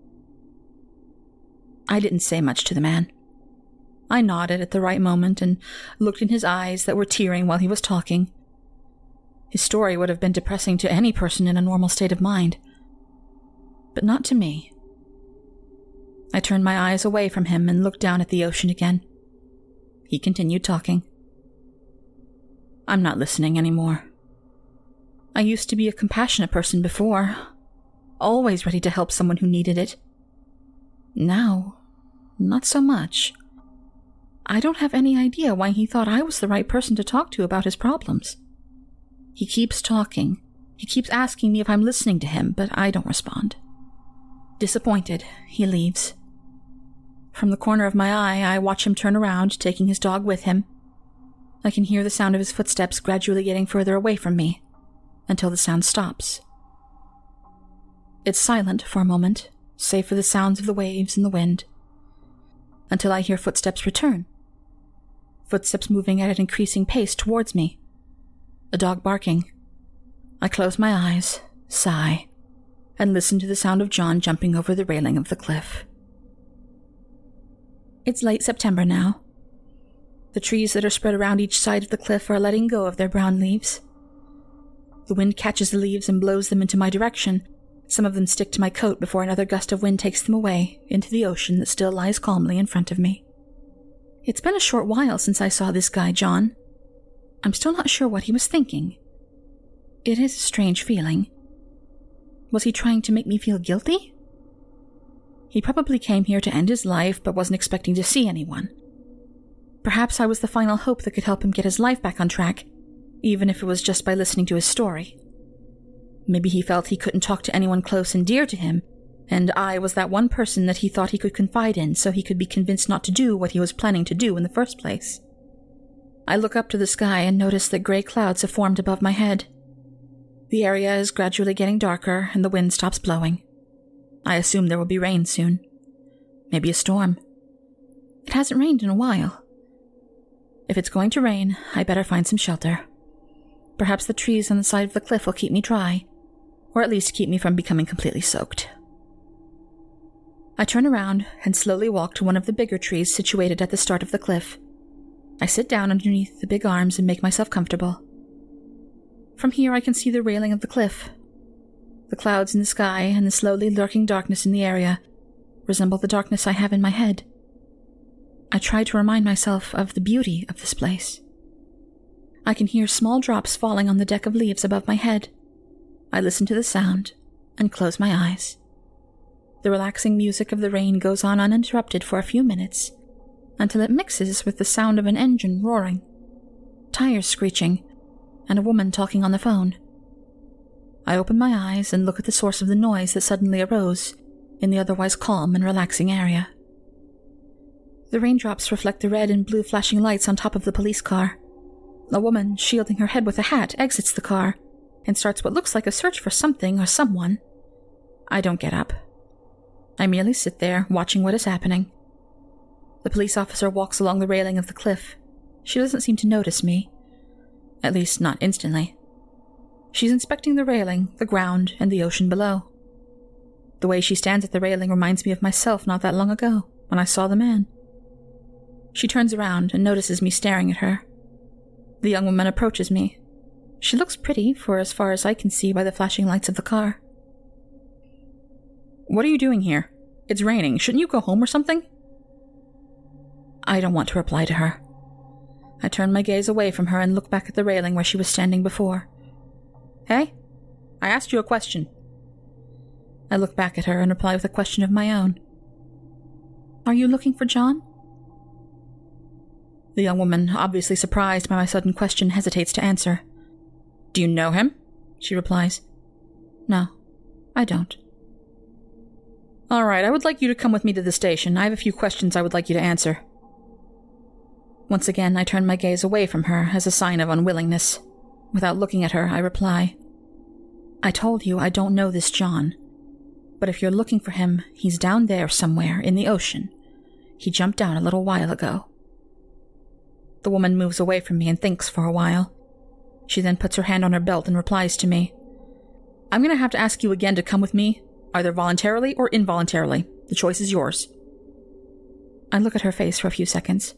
I didn't say much to the man. I nodded at the right moment and looked in his eyes that were tearing while he was talking. His story would have been depressing to any person in a normal state of mind, but not to me. I turned my eyes away from him and looked down at the ocean again. He continued talking. I'm not listening anymore. I used to be a compassionate person before, always ready to help someone who needed it. Now, not so much. I don't have any idea why he thought I was the right person to talk to about his problems. He keeps talking. He keeps asking me if I'm listening to him, but I don't respond. Disappointed, he leaves. From the corner of my eye, I watch him turn around, taking his dog with him. I can hear the sound of his footsteps gradually getting further away from me, until the sound stops. It's silent for a moment, save for the sounds of the waves and the wind, until I hear footsteps return. Footsteps moving at an increasing pace towards me. A dog barking. I close my eyes, sigh, and listen to the sound of John jumping over the railing of the cliff. It's late September now. The trees that are spread around each side of the cliff are letting go of their brown leaves. The wind catches the leaves and blows them into my direction. Some of them stick to my coat before another gust of wind takes them away into the ocean that still lies calmly in front of me. It's been a short while since I saw this guy, John. I'm still not sure what he was thinking. It is a strange feeling. Was he trying to make me feel guilty? He probably came here to end his life, but wasn't expecting to see anyone. Perhaps I was the final hope that could help him get his life back on track, even if it was just by listening to his story. Maybe he felt he couldn't talk to anyone close and dear to him, and I was that one person that he thought he could confide in so he could be convinced not to do what he was planning to do in the first place. I look up to the sky and notice that gray clouds have formed above my head. The area is gradually getting darker and the wind stops blowing. I assume there will be rain soon. Maybe a storm. It hasn't rained in a while. If it's going to rain, I better find some shelter. Perhaps the trees on the side of the cliff will keep me dry, or at least keep me from becoming completely soaked. I turn around and slowly walk to one of the bigger trees situated at the start of the cliff. I sit down underneath the big arms and make myself comfortable. From here I can see the railing of the cliff. The clouds in the sky and the slowly lurking darkness in the area resemble the darkness I have in my head. I try to remind myself of the beauty of this place. I can hear small drops falling on the deck of leaves above my head. I listen to the sound and close my eyes. The relaxing music of the rain goes on uninterrupted for a few minutes, until it mixes with the sound of an engine roaring, tires screeching, and a woman talking on the phone. I open my eyes and look at the source of the noise that suddenly arose in the otherwise calm and relaxing area. The raindrops reflect the red and blue flashing lights on top of the police car. A woman, shielding her head with a hat, exits the car and starts what looks like a search for something or someone. I don't get up. I merely sit there, watching what is happening. The police officer walks along the railing of the cliff. She doesn't seem to notice me. At least, not instantly. She's inspecting the railing, the ground, and the ocean below. The way she stands at the railing reminds me of myself not that long ago, when I saw the man. She turns around and notices me staring at her. The young woman approaches me. She looks pretty, for as far as I can see by the flashing lights of the car. "What are you doing here? It's raining. Shouldn't you go home or something?" I don't want to reply to her. I turn my gaze away from her and look back at the railing where she was standing before. "Hey? I asked you a question." I look back at her and reply with a question of my own. "Are you looking for John?" The young woman, obviously surprised by my sudden question, hesitates to answer. "Do you know him?" she replies. "No, I don't." "All right, I would like you to come with me to the station. I have a few questions I would like you to answer." Once again, I turn my gaze away from her as a sign of unwillingness. Without looking at her, I reply, "I told you I don't know this John. But if you're looking for him, he's down there somewhere in the ocean. He jumped down a little while ago." The woman moves away from me and thinks for a while. She then puts her hand on her belt and replies to me. I'm going to have to ask you again to come with me, either voluntarily or involuntarily. The choice is yours. I look at her face for a few seconds.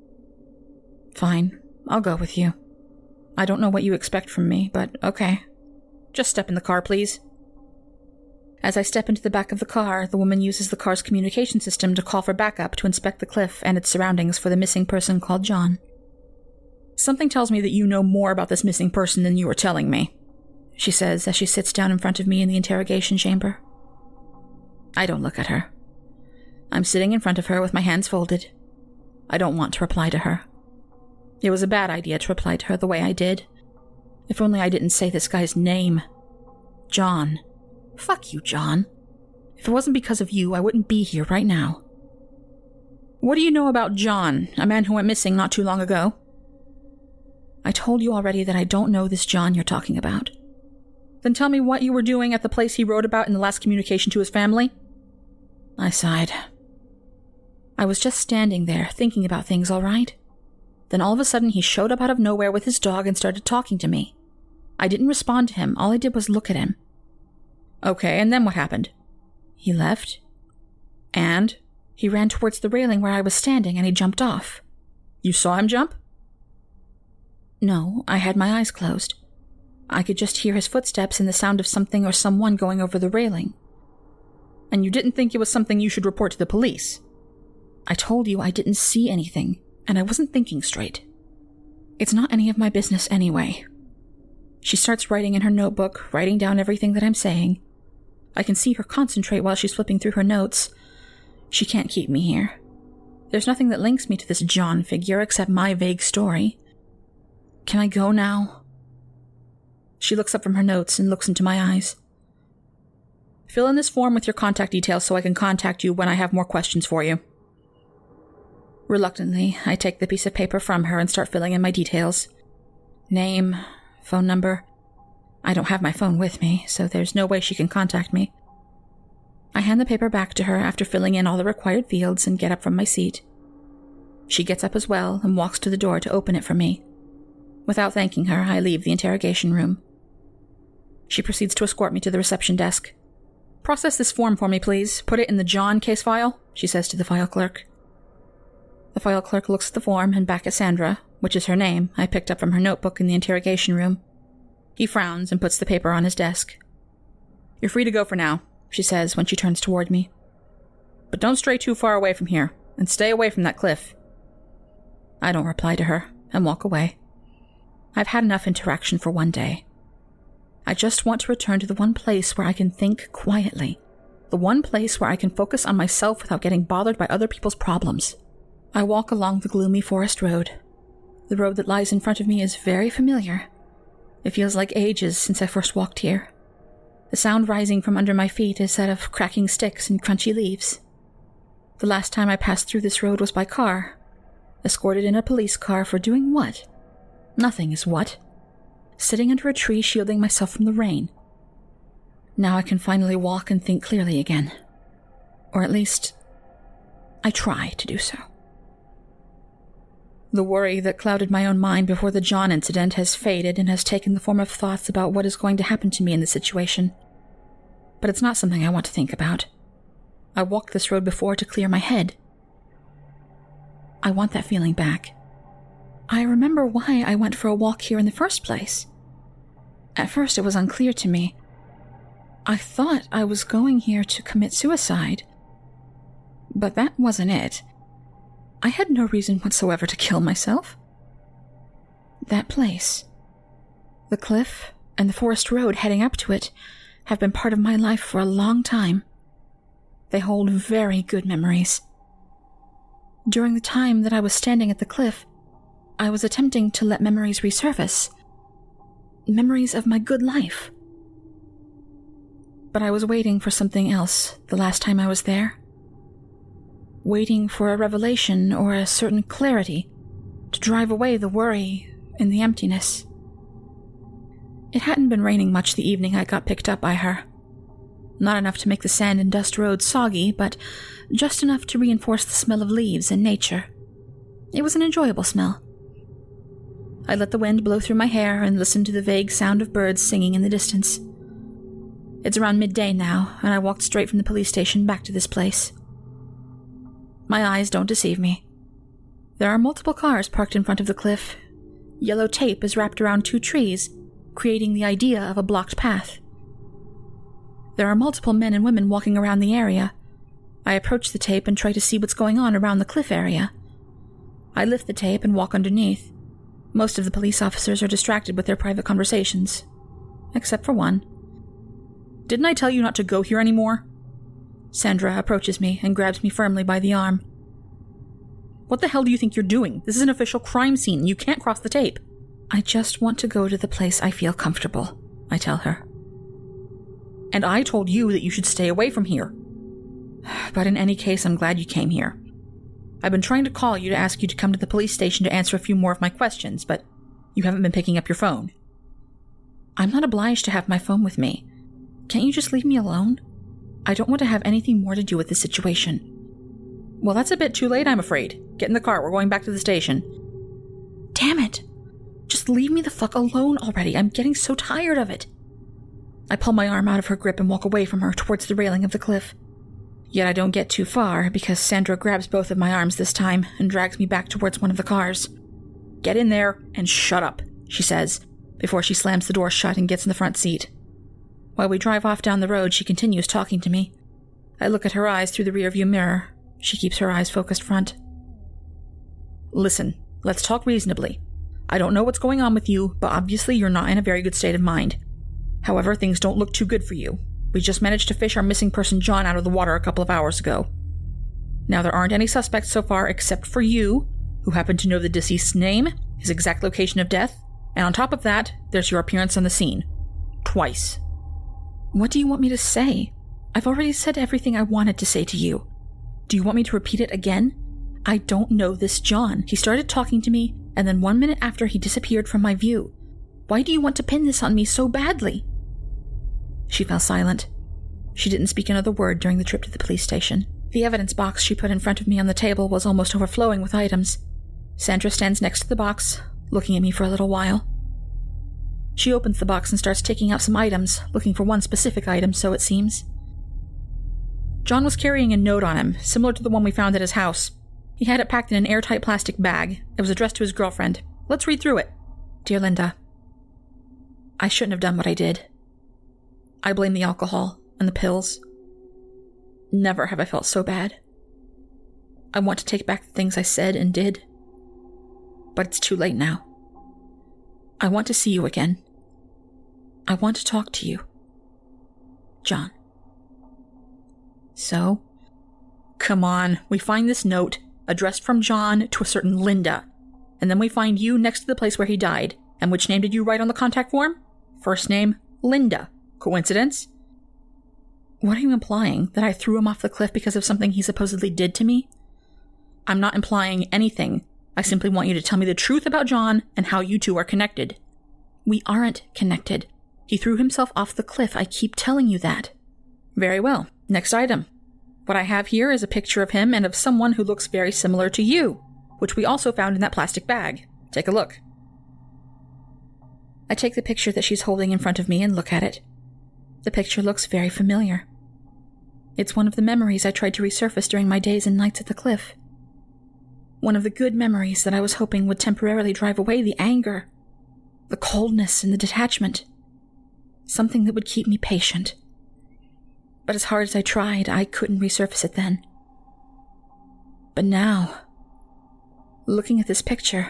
Fine, I'll go with you. I don't know what you expect from me, but okay. Just step in the car, please. As I step into the back of the car, the woman uses the car's communication system to call for backup to inspect the cliff and its surroundings for the missing person called John. Something tells me that you know more about this missing person than you were telling me, she says as she sits down in front of me in the interrogation chamber. I don't look at her. I'm sitting in front of her with my hands folded. I don't want to reply to her. It was a bad idea to reply to her the way I did. If only I didn't say this guy's name. John. Fuck you, John. If it wasn't because of you, I wouldn't be here right now. What do you know about John, a man who went missing not too long ago? I told you already that I don't know this John you're talking about. Then tell me what you were doing at the place he wrote about in the last communication to his family. I sighed. I was just standing there, thinking about things, all right? Then all of a sudden he showed up out of nowhere with his dog and started talking to me. I didn't respond to him. All I did was look at him. Okay, and then what happened? He left. And he ran towards the railing where I was standing and he jumped off. You saw him jump? No, I had my eyes closed. I could just hear his footsteps and the sound of something or someone going over the railing. And you didn't think it was something you should report to the police? I told you I didn't see anything, and I wasn't thinking straight. It's not any of my business anyway. She starts writing in her notebook, writing down everything that I'm saying. I can see her concentrate while she's flipping through her notes. She can't keep me here. There's nothing that links me to this John figure except my vague story. Can I go now? She looks up from her notes and looks into my eyes. Fill in this form with your contact details so I can contact you when I have more questions for you. Reluctantly, I take the piece of paper from her and start filling in my details. Name, phone number. I don't have my phone with me, so there's no way she can contact me. I hand the paper back to her after filling in all the required fields and get up from my seat. She gets up as well and walks to the door to open it for me. Without thanking her, I leave the interrogation room. She proceeds to escort me to the reception desk. Process this form for me, please. Put it in the John case file, she says to the file clerk. The file clerk looks at the form and back at Sandra, which is her name I picked up from her notebook in the interrogation room. He frowns and puts the paper on his desk. You're free to go for now, she says when she turns toward me. But don't stray too far away from here, and stay away from that cliff. I don't reply to her and walk away. I've had enough interaction for one day. I just want to return to the one place where I can think quietly. The one place where I can focus on myself without getting bothered by other people's problems. I walk along the gloomy forest road. The road that lies in front of me is very familiar. It feels like ages since I first walked here. The sound rising from under my feet is that of cracking sticks and crunchy leaves. The last time I passed through this road was by car, escorted in a police car for doing what? Nothing is what. Sitting under a tree shielding myself from the rain. Now I can finally walk and think clearly again. Or at least, I try to do so. The worry that clouded my own mind before the John incident has faded and has taken the form of thoughts about what is going to happen to me in this situation. But it's not something I want to think about. I walked this road before to clear my head. I want that feeling back. I remember why I went for a walk here in the first place. At first it was unclear to me. I thought I was going here to commit suicide. But that wasn't it. I had no reason whatsoever to kill myself. That place, the cliff, and the forest road heading up to it have been part of my life for a long time. They hold very good memories. During the time that I was standing at the cliff, I was attempting to let memories resurface. Memories of my good life. But I was waiting for something else the last time I was there. Waiting for a revelation or a certain clarity to drive away the worry and the emptiness. It hadn't been raining much the evening I got picked up by her. Not enough to make the sand and dust road soggy, but just enough to reinforce the smell of leaves and nature. It was an enjoyable smell. I let the wind blow through my hair and listen to the vague sound of birds singing in the distance. It's around midday now, and I walked straight from the police station back to this place. My eyes don't deceive me. There are multiple cars parked in front of the cliff. Yellow tape is wrapped around two trees, creating the idea of a blocked path. There are multiple men and women walking around the area. I approach the tape and try to see what's going on around the cliff area. I lift the tape and walk underneath. Most of the police officers are distracted with their private conversations. Except for one. Didn't I tell you not to go here anymore? Sandra approaches me and grabs me firmly by the arm. What the hell do you think you're doing? This is an official crime scene. You can't cross the tape. I just want to go to the place I feel comfortable, I tell her. And I told you that you should stay away from here. But in any case, I'm glad you came here. I've been trying to call you to ask you to come to the police station to answer a few more of my questions, but you haven't been picking up your phone. I'm not obliged to have my phone with me. Can't you just leave me alone? I don't want to have anything more to do with this situation. Well, that's a bit too late, I'm afraid. Get in the car, we're going back to the station. Damn it! Just leave me the fuck alone already, I'm getting so tired of it. I pull my arm out of her grip and walk away from her towards the railing of the cliff. Yet I don't get too far, because Sandra grabs both of my arms this time and drags me back towards one of the cars. Get in there and shut up, she says, before she slams the door shut and gets in the front seat. While we drive off down the road, she continues talking to me. I look at her eyes through the rearview mirror. She keeps her eyes focused front. Listen, let's talk reasonably. I don't know what's going on with you, but obviously you're not in a very good state of mind. However, things don't look too good for you. We just managed to fish our missing person John out of the water a couple of hours ago. Now, there aren't any suspects so far except for you, who happen to know the deceased's name, his exact location of death, and on top of that, there's your appearance on the scene. Twice. What do you want me to say? I've already said everything I wanted to say to you. Do you want me to repeat it again? I don't know this John. He started talking to me, and then one minute after he disappeared from my view. Why do you want to pin this on me so badly? She fell silent. She didn't speak another word during the trip to the police station. The evidence box she put in front of me on the table was almost overflowing with items. Sandra stands next to the box, looking at me for a little while. She opens the box and starts taking out some items, looking for one specific item, so it seems. John was carrying a note on him, similar to the one we found at his house. He had it packed in an airtight plastic bag. It was addressed to his girlfriend. Let's read through it. Dear Linda, I shouldn't have done what I did. I blame the alcohol and the pills. Never have I felt so bad. I want to take back the things I said and did, but it's too late now. I want to see you again. I want to talk to you. John. So? Come on, we find this note, addressed from John to a certain Linda, and then we find you next to the place where he died. And which name did you write on the contact form? First name, Linda. Coincidence? What are you implying? That I threw him off the cliff because of something he supposedly did to me? I'm not implying anything. I simply want you to tell me the truth about John and how you two are connected. We aren't connected. He threw himself off the cliff. I keep telling you that. Very well. Next item. What I have here is a picture of him and of someone who looks very similar to you, which we also found in that plastic bag. Take a look. I take the picture that she's holding in front of me and look at it. The picture looks very familiar. It's one of the memories I tried to resurface during my days and nights at the cliff. One of the good memories that I was hoping would temporarily drive away the anger, the coldness, and the detachment. Something that would keep me patient. But as hard as I tried, I couldn't resurface it then. But now, looking at this picture,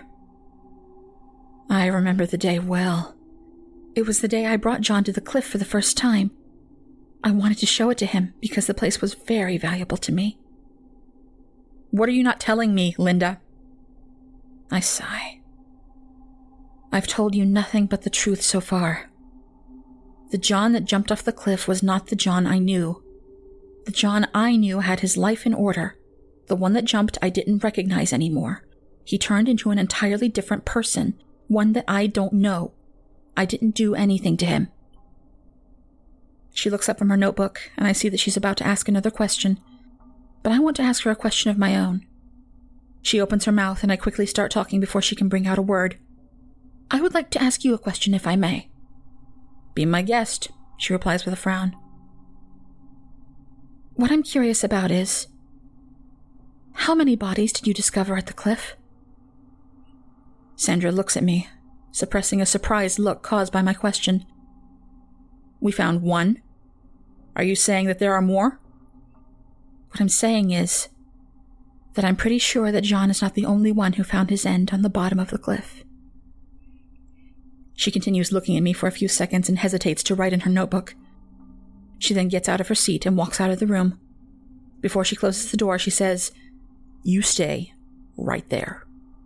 I remember the day well. It was the day I brought John to the cliff for the first time. I wanted to show it to him because the place was very valuable to me. What are you not telling me, Linda? I sigh. I've told you nothing but the truth so far. The John that jumped off the cliff was not the John I knew. The John I knew had his life in order. The one that jumped I didn't recognize anymore. He turned into an entirely different person, one that I don't know. I didn't do anything to him. She looks up from her notebook, and I see that she's about to ask another question, but I want to ask her a question of my own. She opens her mouth, and I quickly start talking before she can bring out a word. I would like to ask you a question if I may. Be my guest, she replies with a frown. What I'm curious about is, how many bodies did you discover at the cliff? Sandra looks at me, suppressing a surprised look caused by my question. We found one. Are you saying that there are more? What I'm saying is that I'm pretty sure that John is not the only one who found his end on the bottom of the cliff. She continues looking at me for a few seconds and hesitates to write in her notebook. She then gets out of her seat and walks out of the room. Before she closes the door, she says, "You stay right there."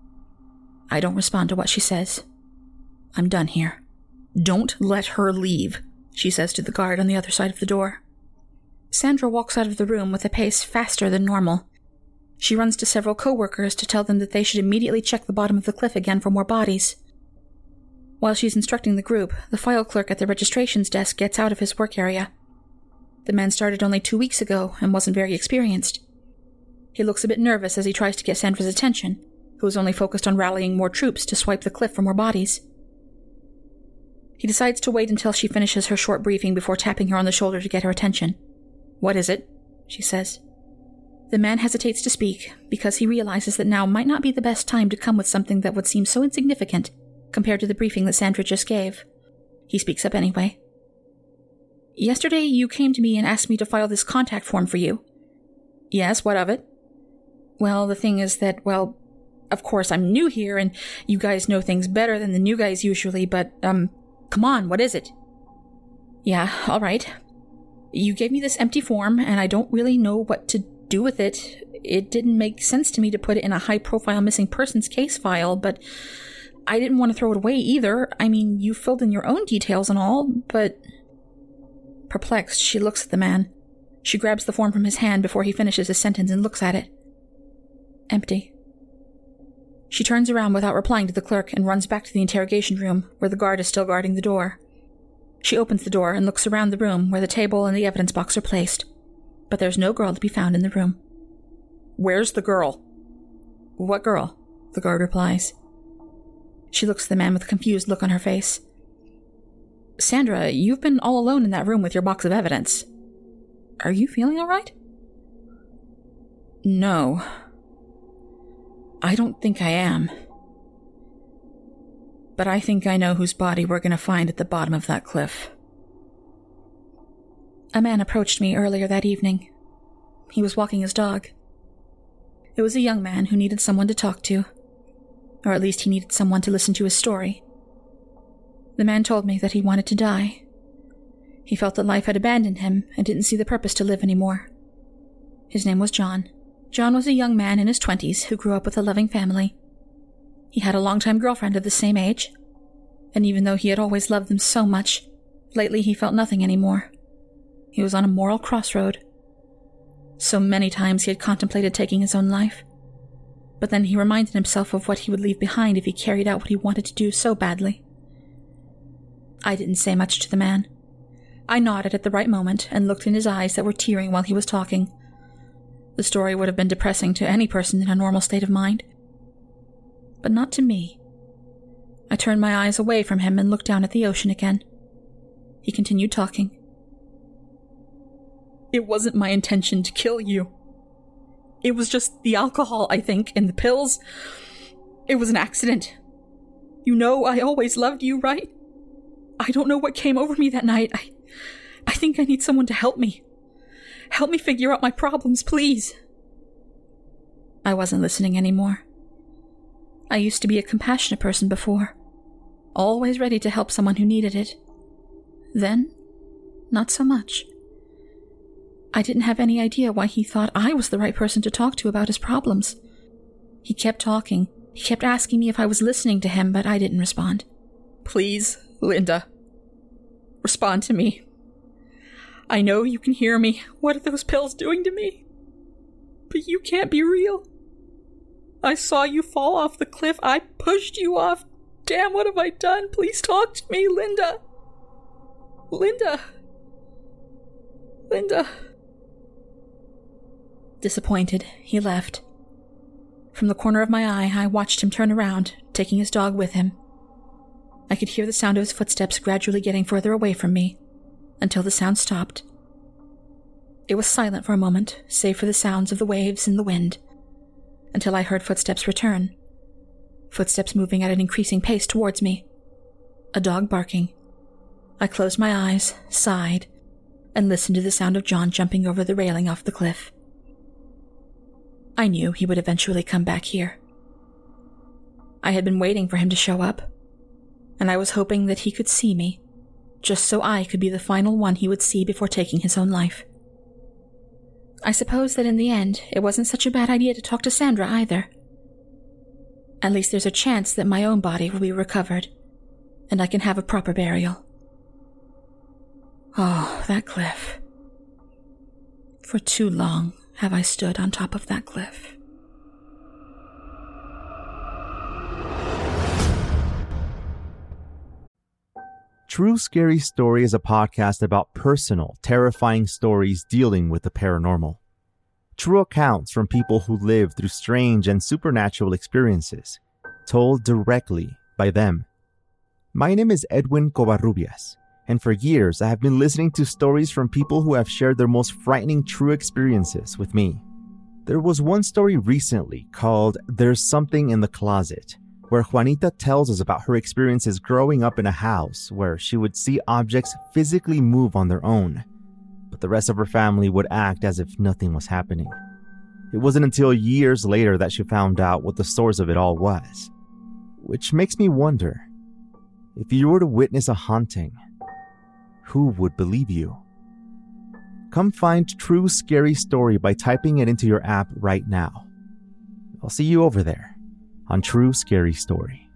I don't respond to what she says. I'm done here. "Don't let her leave," she says to the guard on the other side of the door. Sandra walks out of the room with a pace faster than normal. She runs to several co-workers to tell them that they should immediately check the bottom of the cliff again for more bodies. While she's instructing the group, the file clerk at the registrations desk gets out of his work area. The man started only two weeks ago and wasn't very experienced. He looks a bit nervous as he tries to get Sandra's attention, who is only focused on rallying more troops to swipe the cliff for more bodies. He decides to wait until she finishes her short briefing before tapping her on the shoulder to get her attention. "What is it?" she says. The man hesitates to speak because he realizes that now might not be the best time to come with something that would seem so insignificant compared to the briefing that Sandra just gave. He speaks up anyway. "Yesterday you came to me and asked me to file this contact form for you." "Yes, what of it?" "Well, the thing is that, well, of course I'm new here and you guys know things better than the new guys usually, but, um, come on, what is it?" "Yeah, all right. You gave me this empty form and I don't really know what to do with it. It didn't make sense to me to put it in a high-profile missing persons case file, but I didn't want to throw it away either. I mean, you filled in your own details and all, but..." Perplexed, she looks at the man. She grabs the form from his hand before he finishes his sentence and looks at it. Empty. She turns around without replying to the clerk and runs back to the interrogation room, where the guard is still guarding the door. She opens the door and looks around the room where the table and the evidence box are placed, but there's no girl to be found in the room. "Where's the girl?" "What girl?" the guard replies. She looks at the man with a confused look on her face. "Sandra, you've been all alone in that room with your box of evidence. Are you feeling all right?" "No. I don't think I am. But I think I know whose body we're going to find at the bottom of that cliff." A man approached me earlier that evening. He was walking his dog. It was a young man who needed someone to talk to, or at least he needed someone to listen to his story. The man told me that he wanted to die. He felt that life had abandoned him and didn't see the purpose to live anymore. His name was John. John was a young man in his twenties who grew up with a loving family. He had a longtime girlfriend of the same age, and even though he had always loved them so much, lately he felt nothing anymore. He was on a moral crossroad. So many times he had contemplated taking his own life, but then he reminded himself of what he would leave behind if he carried out what he wanted to do so badly. I didn't say much to the man. I nodded at the right moment and looked in his eyes that were tearing while he was talking. The story would have been depressing to any person in a normal state of mind, but not to me. I turned my eyes away from him and looked down at the ocean again. He continued talking. "It wasn't my intention to kill you. It was just the alcohol, I think, and the pills. It was an accident. You know I always loved you, right? I don't know what came over me that night. I, I think I need someone to help me. Help me figure out my problems, please." I wasn't listening anymore. I used to be a compassionate person before, always ready to help someone who needed it. Then, not so much. I didn't have any idea why he thought I was the right person to talk to about his problems. He kept talking. He kept asking me if I was listening to him, but I didn't respond. "Please, Linda, respond to me. I know you can hear me. What are those pills doing to me? But you can't be real. I saw you fall off the cliff. I pushed you off. Damn, what have I done? Please talk to me, Linda. Linda. Linda." Disappointed, he left. From the corner of my eye, I watched him turn around, taking his dog with him. I could hear the sound of his footsteps gradually getting further away from me, until the sound stopped. It was silent for a moment, save for the sounds of the waves and the wind, until I heard footsteps return. Footsteps moving at an increasing pace towards me. A dog barking. I closed my eyes, sighed, and listened to the sound of John jumping over the railing off the cliff. I knew he would eventually come back here. I had been waiting for him to show up, and I was hoping that he could see me, just so I could be the final one he would see before taking his own life. I suppose that in the end, it wasn't such a bad idea to talk to Sandra either. At least there's a chance that my own body will be recovered, and I can have a proper burial. Oh, that cliff. For too long have I stood on top of that cliff. True Scary Story is a podcast about personal, terrifying stories dealing with the paranormal. True accounts from people who live through strange and supernatural experiences, told directly by them. My name is Edwin Covarrubias, and for years I have been listening to stories from people who have shared their most frightening true experiences with me. There was one story recently called There's Something in the Closet, where Juanita tells us about her experiences growing up in a house where she would see objects physically move on their own, but the rest of her family would act as if nothing was happening. It wasn't until years later that she found out what the source of it all was. Which makes me wonder, if you were to witness a haunting, who would believe you? Come find True Scary Story by typing it into your app right now. I'll see you over there on True Scary Story.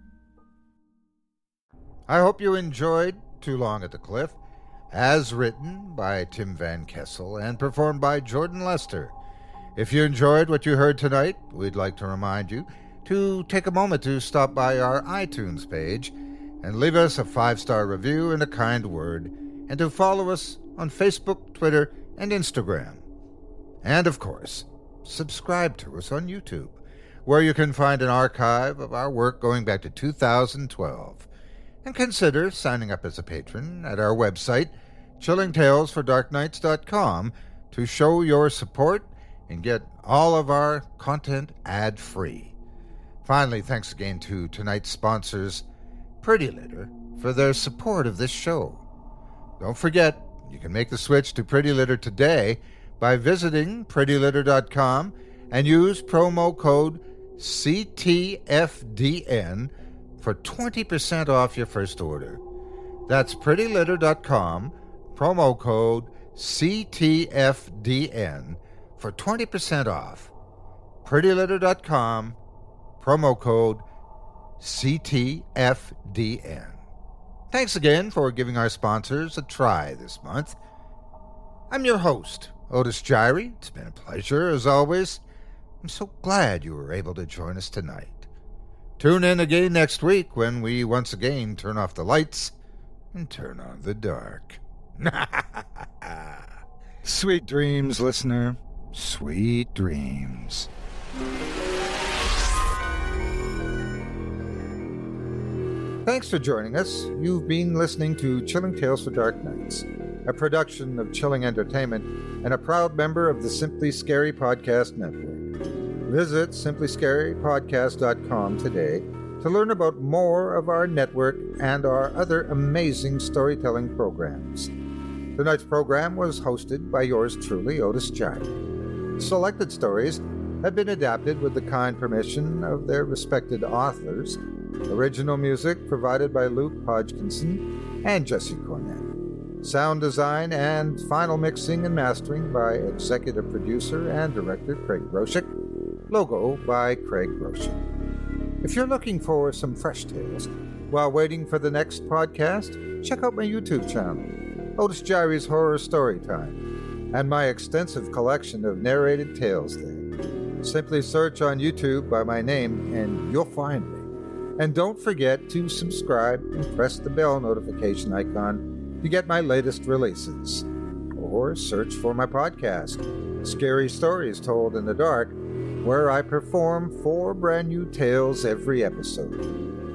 I hope you enjoyed Too Long at the Cliff, as written by Tim Van Kessel and performed by Jordan Lester. If you enjoyed what you heard tonight, we'd like to remind you to take a moment to stop by our iTunes page and leave us a five-star review and a kind word, and to follow us on Facebook, Twitter, and Instagram. And, of course, subscribe to us on YouTube, where you can find an archive of our work going back to two thousand twelve. And consider signing up as a patron at our website, chilling tales for dark nights dot com, to show your support and get all of our content ad-free. Finally, thanks again to tonight's sponsors, Pretty Litter, for their support of this show. Don't forget, you can make the switch to Pretty Litter today by visiting pretty litter dot com and use promo code C T F D N for twenty percent off your first order. That's pretty litter dot com, promo code C T F D N for twenty percent off. pretty litter dot com, promo code C T F D N. Thanks again for giving our sponsors a try this month. I'm your host, Otis Gyrie. It's been a pleasure, as always. I'm so glad you were able to join us tonight. Tune in again next week when we once again turn off the lights and turn on the dark. Sweet dreams, listener. Sweet dreams. Thanks for joining us. You've been listening to Chilling Tales for Dark Nights, a production of Chilling Entertainment and a proud member of the Simply Scary Podcast Network. Visit simply scary podcast dot com today to learn about more of our network and our other amazing storytelling programs. Tonight's program was hosted by yours truly, Otis Gyrie. Selected stories have been adapted with the kind permission of their respected authors. Original music provided by Luke Hodgkinson and Jesse Cornett. Sound design and final mixing and mastering by executive producer and director Craig Groshek. Logo by Craig Groshek. If you're looking for some fresh tales while waiting for the next podcast, check out my YouTube channel, Otis Gyrie's Horror Storytime, and my extensive collection of narrated tales there. Simply search on YouTube by my name and you'll find me. And don't forget to subscribe and press the bell notification icon to get my latest releases. Or search for my podcast, Scary Stories Told in the Dark, where I perform four brand new tales every episode.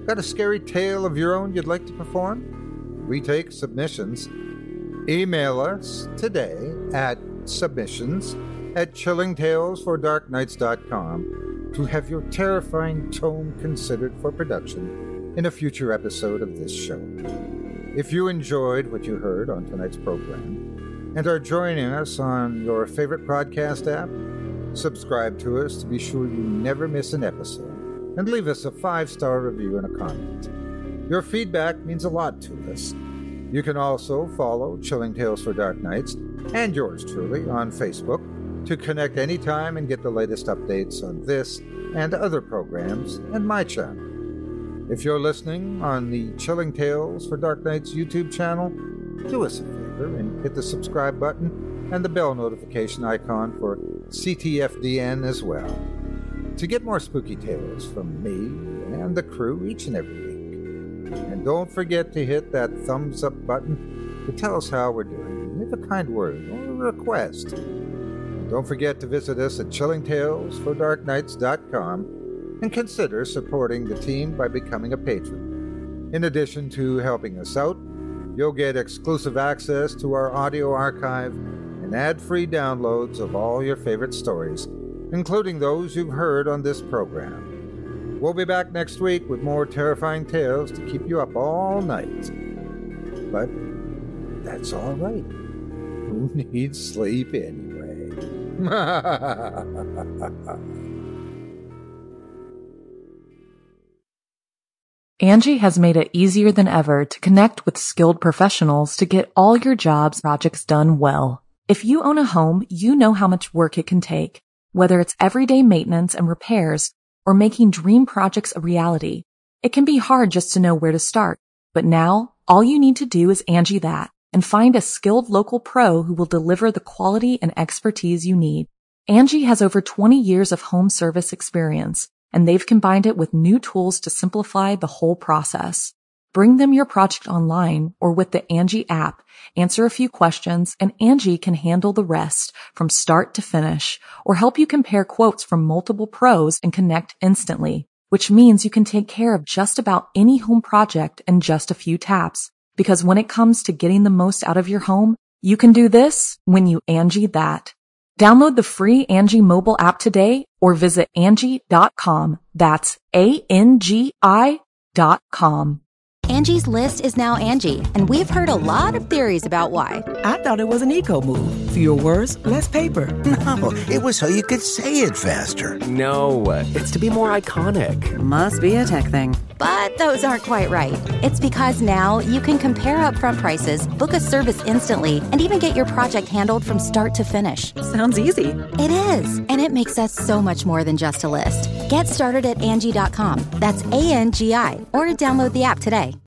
Got a scary tale of your own you'd like to perform? We take submissions. Email us today at submissions at chilling tales for dark nights dot com to have your terrifying tome considered for production in a future episode of this show. If you enjoyed what you heard on tonight's program and are joining us on your favorite podcast app, subscribe to us to be sure you never miss an episode, and leave us a five-star review and a comment. Your feedback means a lot to us. You can also follow Chilling Tales for Dark Nights and yours truly on Facebook to connect anytime and get the latest updates on this and other programs and my channel. If you're listening on the Chilling Tales for Dark Nights YouTube channel, do us a favor and hit the subscribe button and the bell notification icon for C T F D N as well, to get more spooky tales from me and the crew each and every week. And don't forget to hit that thumbs up button to tell us how we're doing. Leave a kind word or a request. And don't forget to visit us at chilling tales for dark nights dot com and consider supporting the team by becoming a patron. In addition to helping us out, you'll get exclusive access to our audio archive and ad-free downloads of all your favorite stories, including those you've heard on this program. We'll be back next week with more terrifying tales to keep you up all night. But that's all right. Who needs sleep anyway? Angie has made it easier than ever to connect with skilled professionals to get all your jobs projects done well. If you own a home, you know how much work it can take, whether it's everyday maintenance and repairs or making dream projects a reality. It can be hard just to know where to start, but now all you need to do is Angie that and find a skilled local pro who will deliver the quality and expertise you need. Angie has over twenty years of home service experience, and they've combined it with new tools to simplify the whole process. Bring them your project online or with the Angie app, answer a few questions, and Angie can handle the rest from start to finish, or help you compare quotes from multiple pros and connect instantly, which means you can take care of just about any home project in just a few taps. Because when it comes to getting the most out of your home, you can do this when you Angie that. Download the free Angie mobile app today or visit Angie dot com. That's A N G I dot com. Angie's List is now Angie, and we've heard a lot of theories about why. I thought it was an eco move. Fewer words, less paper. No, it was so you could say it faster. No, it's to be more iconic. Must be a tech thing. But those aren't quite right. It's because now you can compare upfront prices, book a service instantly, and even get your project handled from start to finish. Sounds easy. It is, and it makes us so much more than just a list. Get started at Angie dot com. That's A N G I, or download the app today.